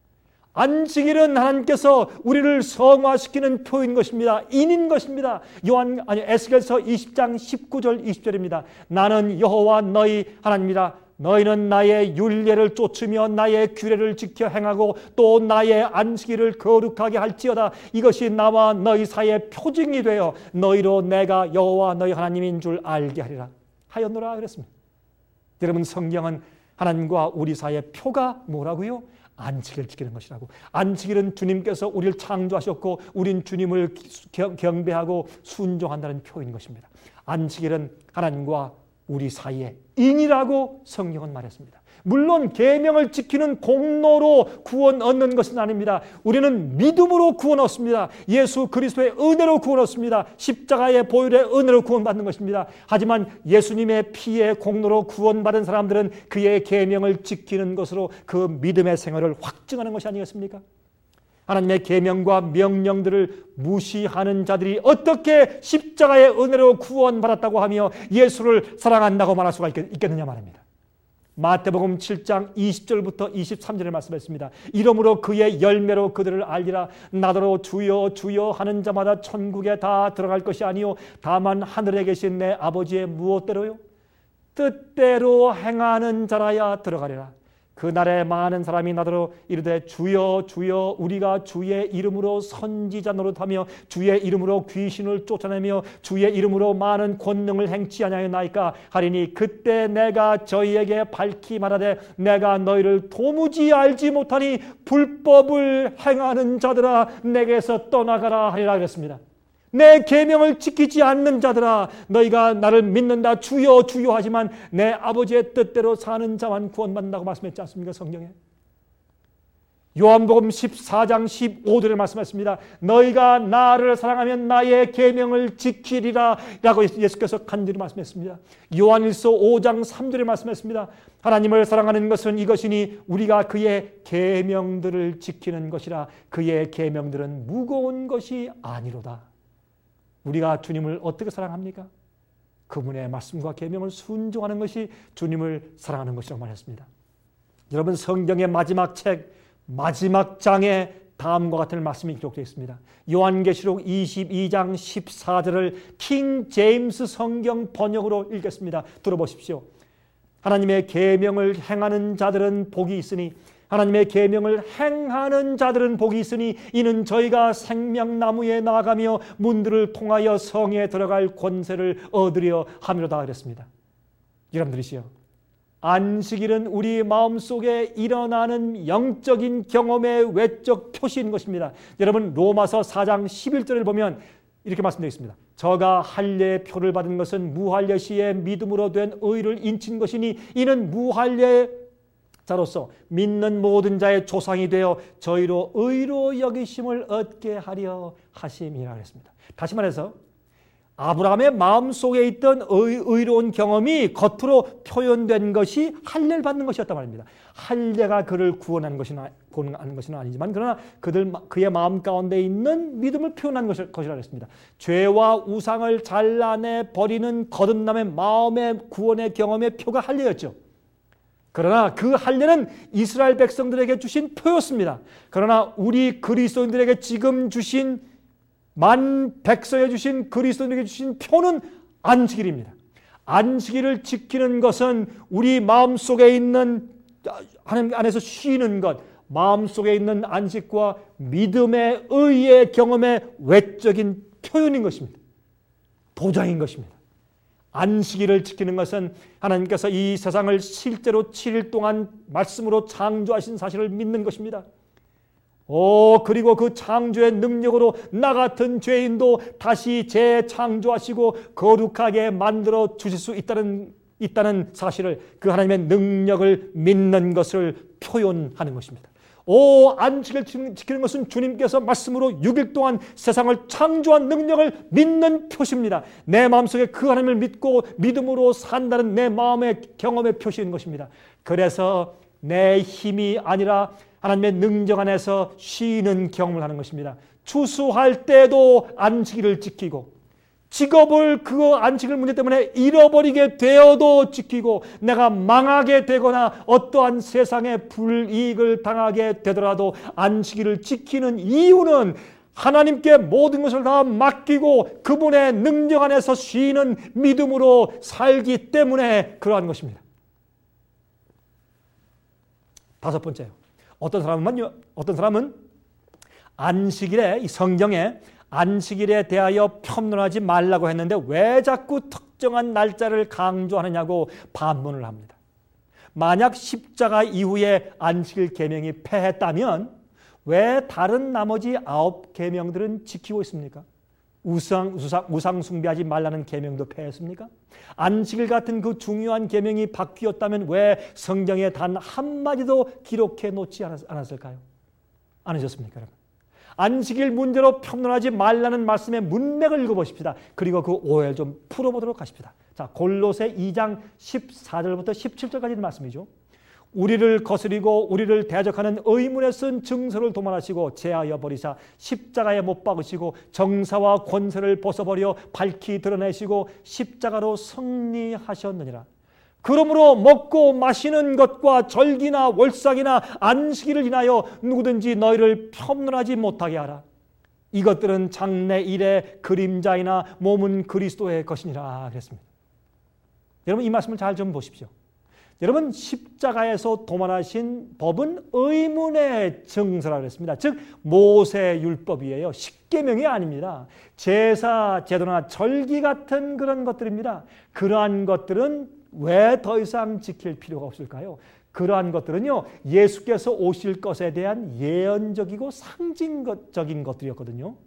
안식일은 하나님께서 우리를 성화시키는 표인 것입니다. 인인 것입니다. 요한 아니 에스겔서 이십 장 십구 절 이십 절입니다. 나는 여호와 너희 하나님이라. 너희는 나의 율례를 쫓으며 나의 규례를 지켜 행하고 또 나의 안식일을 거룩하게 할지어다. 이것이 나와 너희 사이의 표징이 되어 너희로 내가 여호와 너희 하나님인 줄 알게 하리라 하였노라 그랬습니다. 여러분, 성경은 하나님과 우리 사이의 표가 뭐라고요? 안식일을 지키는 것이라고. 안식일은 주님께서 우리를 창조하셨고 우린 주님을 경배하고 순종한다는 표인 것입니다. 안식일은 하나님과 우리 사이의 인이라고 성경은 말했습니다. 물론 계명을 지키는 공로로 구원 얻는 것은 아닙니다. 우리는 믿음으로 구원 얻습니다. 예수 그리스도의 은혜로 구원 얻습니다. 십자가의 보혈의 은혜로 구원받는 것입니다. 하지만 예수님의 피의 공로로 구원받은 사람들은 그의 계명을 지키는 것으로 그 믿음의 생활을 확증하는 것이 아니겠습니까? 하나님의 계명과 명령들을 무시하는 자들이 어떻게 십자가의 은혜로 구원받았다고 하며 예수를 사랑한다고 말할 수가 있겠느냐 말입니다. 마태복음 칠 장 이십 절부터 이십삼 절에 말씀했습니다. 이러므로 그의 열매로 그들을 알리라. 나더러 주여 주여 하는 자마다 천국에 다 들어갈 것이 아니요 다만 하늘에 계신 내 아버지의 무엇대로요? 뜻대로 행하는 자라야 들어가리라. 그날에 많은 사람이 나더러 이르되 주여 주여 우리가 주의 이름으로 선지자 노릇하며 주의 이름으로 귀신을 쫓아내며 주의 이름으로 많은 권능을 행치 아니하였나이까 하리니 그때 내가 저희에게 밝히 말하되 내가 너희를 도무지 알지 못하니 불법을 행하는 자들아 내게서 떠나가라 하리라 그랬습니다. 내 계명을 지키지 않는 자들아 너희가 나를 믿는다 주여 주여 하지만 내 아버지의 뜻대로 사는 자만 구원받는다고 말씀했지 않습니까? 성경에. 요한복음 십사 장 십오 절에 말씀했습니다. 너희가 나를 사랑하면 나의 계명을 지키리라 라고 예수께서 간절히 말씀했습니다. 요한일서 오 장 삼 절에 말씀했습니다. 하나님을 사랑하는 것은 이것이니 우리가 그의 계명들을 지키는 것이라. 그의 계명들은 무거운 것이 아니로다. 우리가 주님을 어떻게 사랑합니까? 그분의 말씀과 계명을 순종하는 것이 주님을 사랑하는 것이라고 말했습니다. 여러분, 성경의 마지막 책 마지막 장에 다음과 같은 말씀이 기록되어 있습니다. 요한계시록 이십이 장 십사 절을 킹 제임스 성경 번역으로 읽겠습니다. 들어보십시오. 하나님의 계명을 행하는 자들은 복이 있으니 하나님의 계명을 행하는 자들은 복이 있으니 이는 저희가 생명나무에 나아가며 문들을 통하여 성에 들어갈 권세를 얻으려 함이로다 그랬습니다. 여러분들이시여, 안식일은 우리 마음속에 일어나는 영적인 경험의 외적 표시인 것입니다. 여러분, 로마서 사 장 십일 절을 보면 이렇게 말씀되어 있습니다. 저가 할례의 표를 받은 것은 무할례 시에 믿음으로 된 의를 인친 것이니 이는 무할례 자로서 믿는 모든 자의 조상이 되어 저희로 의로 여기심을 얻게 하려 하심이라 했습니다. 다시 말해서 아브라함의 마음속에 있던 의, 의로운 경험이 겉으로 표현된 것이 할례를 받는 것이었단 말입니다. 할례가 그를 구원하는 것은, 구원하는 것은 아니지만 그러나 그들, 그의 마음 가운데 있는 믿음을 표현한 것이라 했습니다. 죄와 우상을 잘라내 버리는 거듭남의 마음의 구원의 경험의 표가 할례였죠. 그러나 그 할례는 이스라엘 백성들에게 주신 표였습니다. 그러나 우리 그리스도인들에게 지금 주신 만 백성에 주신 그리스도인에게 주신 표는 안식일입니다. 안식일을 지키는 것은 우리 마음속에 있는 하나님 안에서 쉬는 것, 마음속에 있는 안식과 믿음의 의의 경험의 외적인 표현인 것입니다. 도장인 것입니다. 안식일을 지키는 것은 하나님께서 이 세상을 실제로 칠 일 동안 말씀으로 창조하신 사실을 믿는 것입니다. 오, 그리고 그 창조의 능력으로 나 같은 죄인도 다시 재창조하시고 거룩하게 만들어 주실 수 있다는, 있다는 사실을, 그 하나님의 능력을 믿는 것을 표현하는 것입니다. 오, 안식을 지키는 것은 주님께서 말씀으로 육 일 동안 세상을 창조한 능력을 믿는 표시입니다. 내 마음속에 그 하나님을 믿고 믿음으로 산다는 내 마음의 경험의 표시인 것입니다. 그래서 내 힘이 아니라 하나님의 능력 안에서 쉬는 경험을 하는 것입니다. 추수할 때도 안식일을 지키고, 직업을 그 안식일 문제 때문에 잃어버리게 되어도 지키고, 내가 망하게 되거나 어떠한 세상의 불이익을 당하게 되더라도 안식일을 지키는 이유는 하나님께 모든 것을 다 맡기고 그분의 능력 안에서 쉬는 믿음으로 살기 때문에 그러한 것입니다. 다섯 번째요. 어떤 사람은요, 어떤 사람은 안식일에, 이 성경에 안식일에 대하여 편론하지 말라고 했는데 왜 자꾸 특정한 날짜를 강조하느냐고 반문을 합니다. 만약 십자가 이후에 안식일 계명이 폐했다면 왜 다른 나머지 아홉 계명들은 지키고 있습니까? 우상, 우상, 우상 숭배하지 말라는 계명도 폐했습니까? 안식일 같은 그 중요한 계명이 바뀌었다면 왜 성경에 단 한마디도 기록해 놓지 않았을까요? 않으셨습니까, 여러분? 안식일 문제로 평론하지 말라는 말씀의 문맥을 읽어보십시다. 그리고 그 오해를 좀 풀어보도록 하십시다. 자, 골로새 이 장 십사 절부터 십칠 절까지 말씀이죠. 우리를 거스리고 우리를 대적하는 의문에 쓴 증서를 도말하시고 제하여 버리사 십자가에 못 박으시고 정사와 권세를 벗어버려 밝히 드러내시고 십자가로 승리하셨느니라. 그러므로 먹고 마시는 것과 절기나 월삭이나 안식일을 인하여 누구든지 너희를 편론하지 못하게 하라. 이것들은 장래일의 그림자이나 몸은 그리스도의 것이니라 그랬습니다. 여러분, 이 말씀을 잘 좀 보십시오. 여러분, 십자가에서 도말하신 법은 의문의 증서라고 그랬습니다. 즉 모세율법이에요. 십계명이 아닙니다. 제사, 제도나 절기 같은 그런 것들입니다. 그러한 것들은 왜 더 이상 지킬 필요가 없을까요? 그러한 것들은요, 예수께서 오실 것에 대한 예언적이고 상징적인 것들이었거든요.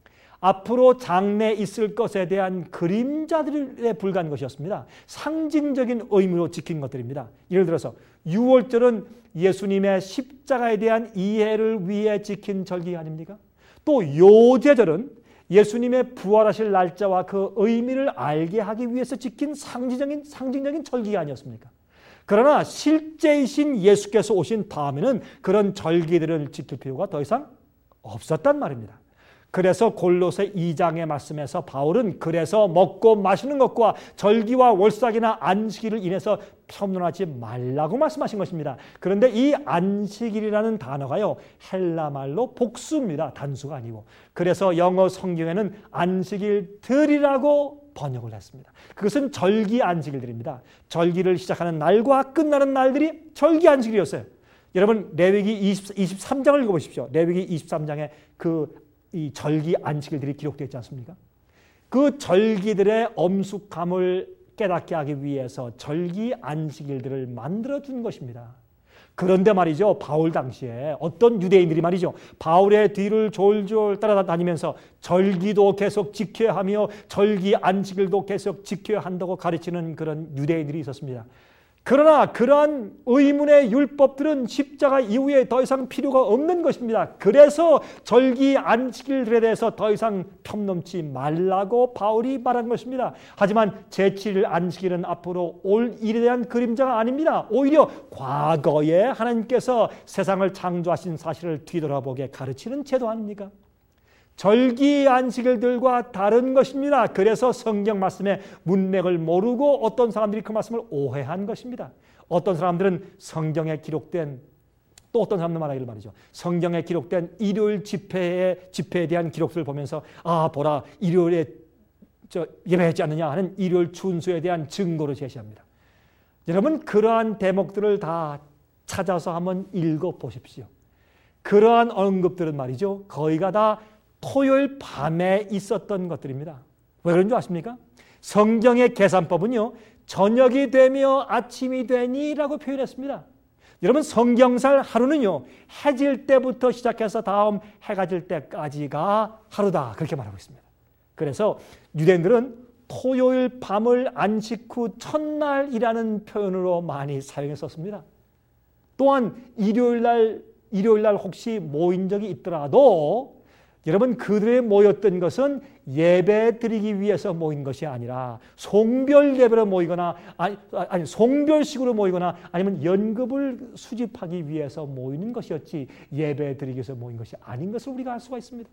앞으로 장래에 있을 것에 대한 그림자들에 불과한 것이었습니다. 상징적인 의미로 지킨 것들입니다. 예를 들어서 유월절은 예수님의 십자가에 대한 이해를 위해 지킨 절기 아닙니까? 또 요제절은 예수님의 부활하실 날짜와 그 의미를 알게 하기 위해서 지킨 상징적인, 상징적인 절기가 아니었습니까? 그러나 실제이신 예수께서 오신 다음에는 그런 절기들을 지킬 필요가 더 이상 없었단 말입니다. 그래서 골로새 이 장의 말씀에서 바울은 그래서 먹고 마시는 것과 절기와 월삭이나 안식일을 인해서 편론하지 말라고 말씀하신 것입니다. 그런데 이 안식일이라는 단어가요, 헬라말로 복수입니다. 단수가 아니고. 그래서 영어 성경에는 안식일들이라고 번역을 했습니다. 그것은 절기 안식일들입니다. 절기를 시작하는 날과 끝나는 날들이 절기 안식일이었어요. 여러분, 레위기 이십삼 장을 읽어보십시오. 레위기 이십삼 장에 그 이 절기 안식일들이 기록되어 있지 않습니까? 그 절기들의 엄숙함을 깨닫게 하기 위해서 절기 안식일들을 만들어준 것입니다. 그런데 말이죠, 바울 당시에 어떤 유대인들이 말이죠, 바울의 뒤를 졸졸 따라다니면서 절기도 계속 지켜야 하며 절기 안식일도 계속 지켜야 한다고 가르치는 그런 유대인들이 있었습니다. 그러나 그러한 의문의 율법들은 십자가 이후에 더 이상 필요가 없는 것입니다. 그래서 절기 안식일들에 대해서 더 이상 편넘지 말라고 바울이 말한 것입니다. 하지만 제칠 일 안식일은 앞으로 올 일에 대한 그림자가 아닙니다. 오히려 과거에 하나님께서 세상을 창조하신 사실을 뒤돌아보게 가르치는 제도 아닙니까? 절기 안식일들과 다른 것입니다. 그래서 성경 말씀의 문맥을 모르고 어떤 사람들이 그 말씀을 오해한 것입니다. 어떤 사람들은 성경에 기록된, 또 어떤 사람들 말하기를 말이죠, 성경에 기록된 일요일 집회에, 집회에 대한 기록들을 보면서 아 보라 일요일에 저 예배하지 않느냐 하는 일요일 준수에 대한 증거를 제시합니다. 여러분, 그러한 대목들을 다 찾아서 한번 읽어보십시오. 그러한 언급들은 말이죠, 거의가 다 토요일 밤에 있었던 것들입니다. 왜 그런 줄 아십니까? 성경의 계산법은요, 저녁이 되며 아침이 되니라고 표현했습니다. 여러분, 성경살 하루는요, 해질 때부터 시작해서 다음 해가 질 때까지가 하루다, 그렇게 말하고 있습니다. 그래서 유대인들은 토요일 밤을 안식 후 첫날이라는 표현으로 많이 사용했었습니다. 또한 일요일 날 일요일 날 혹시 모인 적이 있더라도 여러분 그들의 모였던 것은 예배 드리기 위해서 모인 것이 아니라 송별 예배로 모이거나 아니, 아니 송별식으로 모이거나 아니면 연급을 수집하기 위해서 모이는 것이었지 예배 드리기 위해서 모인 것이 아닌 것을 우리가 알 수가 있습니다.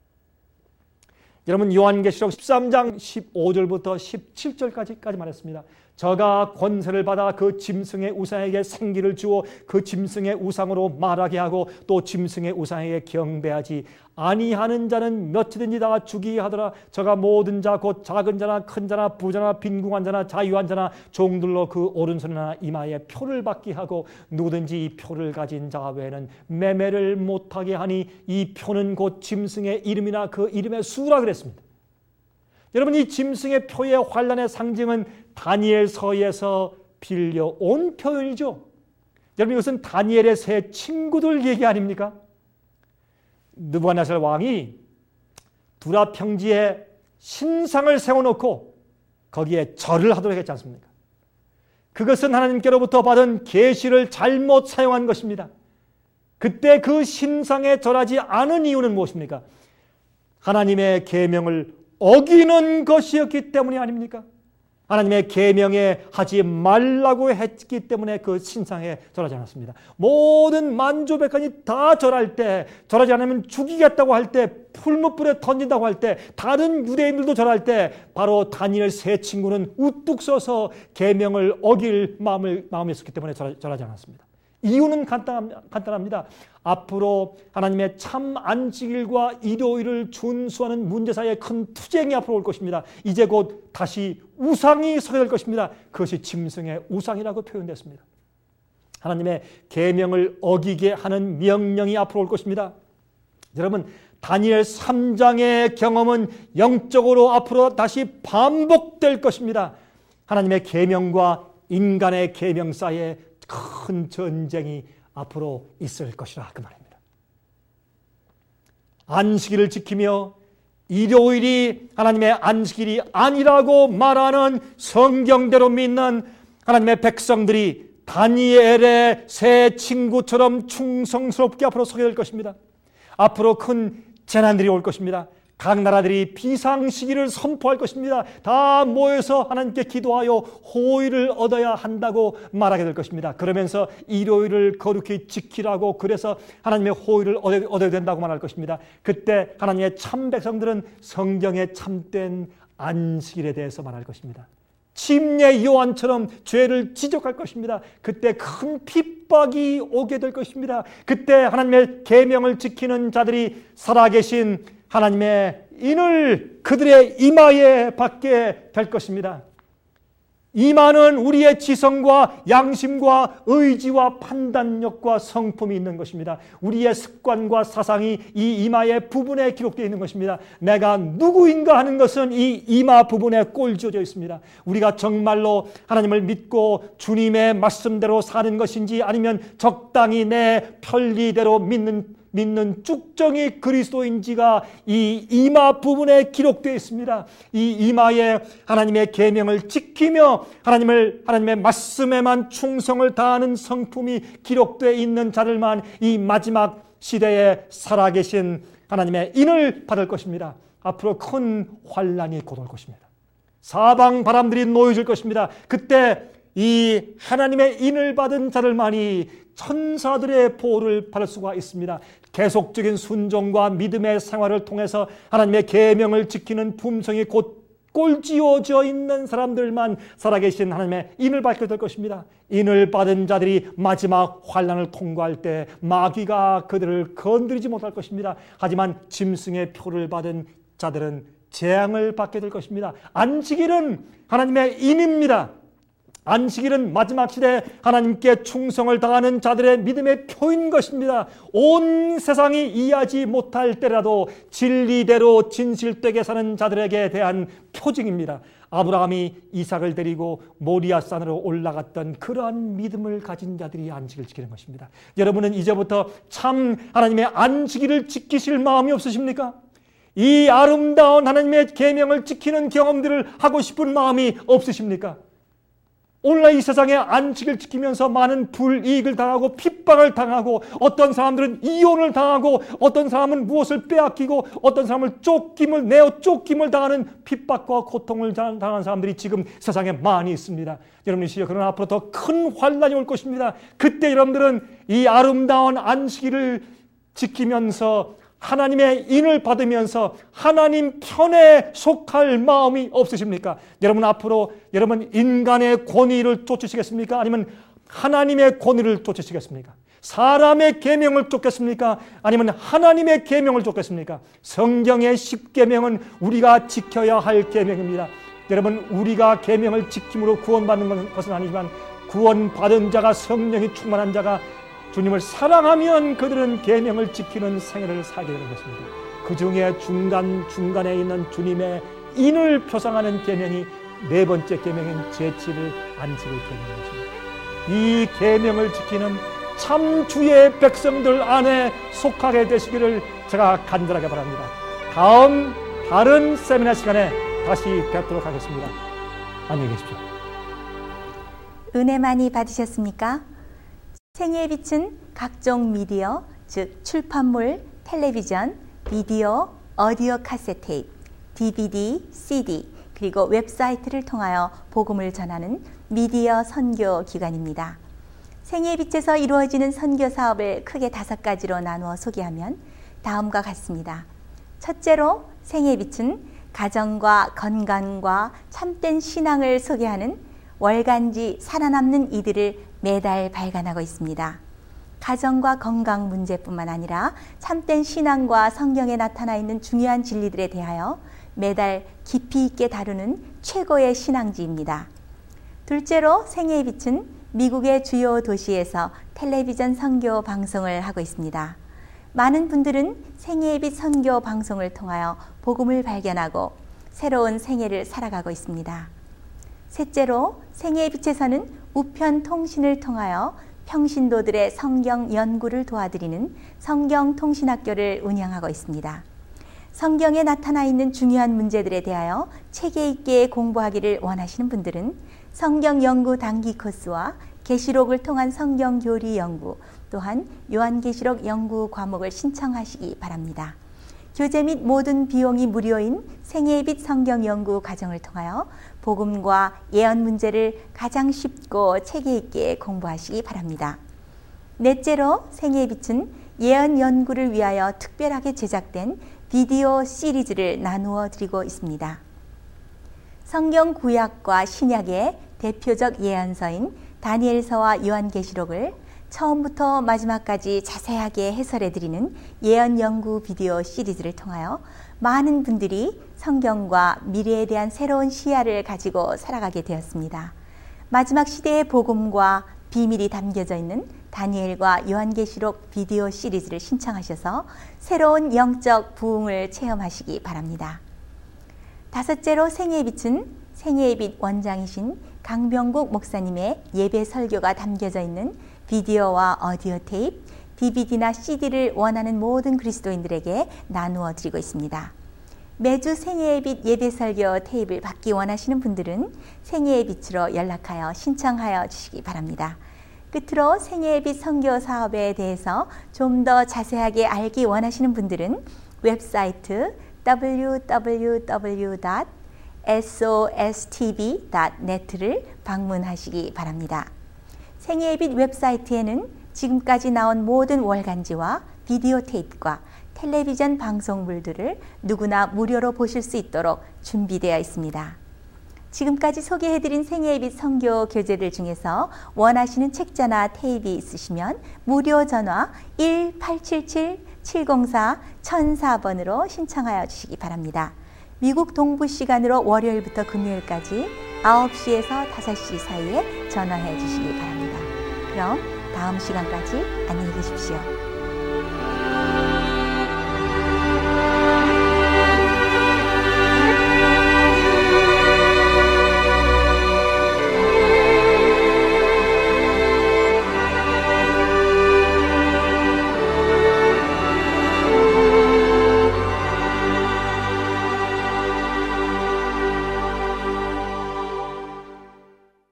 여러분 요한계시록 십삼 장 십오 절부터 십칠 절까지 말했습니다. 저가 권세를 받아 그 짐승의 우상에게 생기를 주어 그 짐승의 우상으로 말하게 하고 또 짐승의 우상에게 경배하지 아니하는 자는 몇이든지 다 죽이게 하더라. 저가 모든 자 곧 작은 자나 큰 자나 부자나 빈궁한 자나 자유한 자나 종들로 그 오른손이나 이마에 표를 받게 하고 누구든지 이 표를 가진 자 외에는 매매를 못하게 하니 이 표는 곧 짐승의 이름이나 그 이름의 수라 그랬습니다. 여러분 이 짐승의 표의 환란의 상징은 다니엘서에서 빌려온 표현이죠. 여러분 이것은 다니엘의 세 친구들 얘기 아닙니까? 느부갓네살 왕이 두라 평지에 신상을 세워놓고 거기에 절을 하도록 했지 않습니까? 그것은 하나님께로부터 받은 계시를 잘못 사용한 것입니다. 그때 그 신상에 절하지 않은 이유는 무엇입니까? 하나님의 계명을 어기는 것이었기 때문이 아닙니까? 하나님의 계명에 하지 말라고 했기 때문에 그 신상에 절하지 않았습니다. 모든 만조백관이 다 절할 때, 절하지 않으면 죽이겠다고 할 때, 풀무불에 던진다고 할 때, 다른 유대인들도 절할 때 바로 다니엘 세 친구는 우뚝 서서 계명을 어길 마음을, 마음이 있었기 때문에 절하지 않았습니다. 이유는 간단합니다. 앞으로 하나님의 참 안식일과 일요일을 준수하는 문제 사이에 큰 투쟁이 앞으로 올 것입니다. 이제 곧 다시 우상이 서게 될 것입니다. 그것이 짐승의 우상이라고 표현됐습니다. 하나님의 계명을 어기게 하는 명령이 앞으로 올 것입니다. 여러분 다니엘 삼 장의 경험은 영적으로 앞으로 다시 반복될 것입니다. 하나님의 계명과 인간의 계명 사이에 큰 전쟁이 앞으로 있을 것이라 그 말입니다. 안식일을 지키며 일요일이 하나님의 안식일이 아니라고 말하는 성경대로 믿는 하나님의 백성들이 다니엘의 세 친구처럼 충성스럽게 앞으로 서게 될 것입니다. 앞으로 큰 재난들이 올 것입니다. 각 나라들이 비상시기를 선포할 것입니다. 다 모여서 하나님께 기도하여 호의를 얻어야 한다고 말하게 될 것입니다. 그러면서 일요일을 거룩히 지키라고 그래서 하나님의 호의를 얻어야 된다고 말할 것입니다. 그때 하나님의 참 백성들은 성경의 참된 안식일에 대해서 말할 것입니다. 침례 요한처럼 죄를 지적할 것입니다. 그때 큰 핍박이 오게 될 것입니다. 그때 하나님의 계명을 지키는 자들이 살아계신 하나님의 인을 그들의 이마에 받게 될 것입니다. 이마는 우리의 지성과 양심과 의지와 판단력과 성품이 있는 것입니다. 우리의 습관과 사상이 이 이마의 부분에 기록되어 있는 것입니다. 내가 누구인가 하는 것은 이 이마 부분에 꼴지어져 있습니다. 우리가 정말로 하나님을 믿고 주님의 말씀대로 사는 것인지 아니면 적당히 내 편리대로 믿는 믿는 쭉정이 그리스도인지가 이 이마 부분에 기록되어 있습니다. 이 이마에 하나님의 계명을 지키며 하나님을 하나님의 말씀에만 충성을 다하는 성품이 기록되어 있는 자들만 이 마지막 시대에 살아계신 하나님의 인을 받을 것입니다. 앞으로 큰 환란이 곧 올 것입니다. 사방 바람들이 놓여질 것입니다. 그때 이 하나님의 인을 받은 자들만이 천사들의 보호를 받을 수가 있습니다. 계속적인 순종과 믿음의 생활을 통해서 하나님의 계명을 지키는 품성이 곧 꼴지어져 있는 사람들만 살아계신 하나님의 인을 받게 될 것입니다. 인을 받은 자들이 마지막 환난을 통과할 때 마귀가 그들을 건드리지 못할 것입니다. 하지만 짐승의 표를 받은 자들은 재앙을 받게 될 것입니다. 안식일은 하나님의 인입니다. 안식일은 마지막 시대에 하나님께 충성을 다하는 자들의 믿음의 표인 것입니다. 온 세상이 이해하지 못할 때라도 진리대로 진실되게 사는 자들에게 대한 표징입니다. 아브라함이 이삭을 데리고 모리아산으로 올라갔던 그러한 믿음을 가진 자들이 안식일을 지키는 것입니다. 여러분은 이제부터 참 하나님의 안식일을 지키실 마음이 없으십니까? 이 아름다운 하나님의 계명을 지키는 경험들을 하고 싶은 마음이 없으십니까? 오늘날 이 세상에 안식을 지키면서 많은 불이익을 당하고 핍박을 당하고 어떤 사람들은 이혼을 당하고 어떤 사람은 무엇을 빼앗기고 어떤 사람은 쫓김을 내어 쫓김을 당하는 핍박과 고통을 당하는 사람들이 지금 세상에 많이 있습니다. 여러분이 시여 그러나 앞으로 더 큰 환난이 올 것입니다. 그때 여러분들은 이 아름다운 안식일을 지키면서 하나님의 인을 받으면서 하나님 편에 속할 마음이 없으십니까? 여러분 앞으로 여러분 인간의 권위를 쫓으시겠습니까? 아니면 하나님의 권위를 쫓으시겠습니까? 사람의 계명을 쫓겠습니까? 아니면 하나님의 계명을 쫓겠습니까? 성경의 십 계명은 우리가 지켜야 할 계명입니다. 여러분 우리가 계명을 지킴으로 구원받는 것은 아니지만 구원받은 자가 성령이 충만한 자가 주님을 사랑하면 그들은 계명을 지키는 생애를 살게 되는 것입니다. 그 중에 중간, 중간에 있는 주님의 인을 표상하는 계명이 네 번째 계명인 제칠 일 안식일 계명입니다. 이 계명을 지키는 참 주의 백성들 안에 속하게 되시기를 제가 간절하게 바랍니다. 다음 다른 세미나 시간에 다시 뵙도록 하겠습니다. 안녕히 계십시오. 은혜 많이 받으셨습니까? 생애의 빛은 각종 미디어, 즉 출판물, 텔레비전, 비디오, 오디오 카세트 테이프, 디비디, 씨디, 그리고 웹사이트를 통하여 복음을 전하는 미디어 선교 기관입니다. 생애의 빛에서 이루어지는 선교 사업을 크게 다섯 가지로 나누어 소개하면 다음과 같습니다. 첫째로 생애의 빛은 가정과 건강과 참된 신앙을 소개하는 월간지 살아남는 이들을 매달 발간하고 있습니다. 가정과 건강 문제뿐만 아니라 참된 신앙과 성경에 나타나 있는 중요한 진리들에 대하여 매달 깊이 있게 다루는 최고의 신앙지입니다. 둘째로 생애의 빛은 미국의 주요 도시에서 텔레비전 선교 방송을 하고 있습니다. 많은 분들은 생애의 빛 선교 방송을 통하여 복음을 발견하고 새로운 생애를 살아가고 있습니다. 셋째로 생애의 빛에서는 우편 통신을 통하여 평신도들의 성경 연구를 도와드리는 성경통신학교를 운영하고 있습니다. 성경에 나타나 있는 중요한 문제들에 대하여 체계 있게 공부하기를 원하시는 분들은 성경 연구 단기 코스와 계시록을 통한 성경 교리 연구, 또한 요한계시록 연구 과목을 신청하시기 바랍니다. 교재 및 모든 비용이 무료인 생애의 빛 성경 연구 과정을 통하여 복음과 예언 문제를 가장 쉽고 체계 있게 공부하시기 바랍니다. 넷째로 생애의 빛은 예언 연구를 위하여 특별하게 제작된 비디오 시리즈를 나누어 드리고 있습니다. 성경 구약과 신약의 대표적 예언서인 다니엘서와 요한계시록을 처음부터 마지막까지 자세하게 해설해 드리는 예언 연구 비디오 시리즈를 통하여 많은 분들이 성경과 미래에 대한 새로운 시야를 가지고 살아가게 되었습니다. 마지막 시대의 복음과 비밀이 담겨져 있는 다니엘과 요한계시록 비디오 시리즈를 신청하셔서 새로운 영적 부흥을 체험하시기 바랍니다. 다섯째로 생애의 빛은 생애의 빛 원장이신 강병국 목사님의 예배 설교가 담겨져 있는 비디오와 오디오 테이프, 디비디나 씨디를 원하는 모든 그리스도인들에게 나누어 드리고 있습니다. 매주 생애의 빛 예배 설교 테이프를 받기 원하시는 분들은 생애의 빛으로 연락하여 신청하여 주시기 바랍니다. 끝으로 생애의 빛 선교 사업에 대해서 좀 더 자세하게 알기 원하시는 분들은 웹사이트 더블유 더블유 더블유 닷 에스오에스티비 닷 넷을 방문하시기 바랍니다. 생애의 빛 웹사이트에는 지금까지 나온 모든 월간지와 비디오 테이프과 텔레비전 방송물들을 누구나 무료로 보실 수 있도록 준비되어 있습니다. 지금까지 소개해드린 생애의 빛 선교 교재들 중에서 원하시는 책자나 테이프가 있으시면 무료 전화 일 팔칠칠 칠공사 천사 번으로 신청하여 주시기 바랍니다. 미국 동부 시간으로 월요일부터 금요일까지 아홉 시에서 다섯 시 사이에 전화해 주시기 바랍니다. 그럼 다음 시간까지 안녕히 계십시오.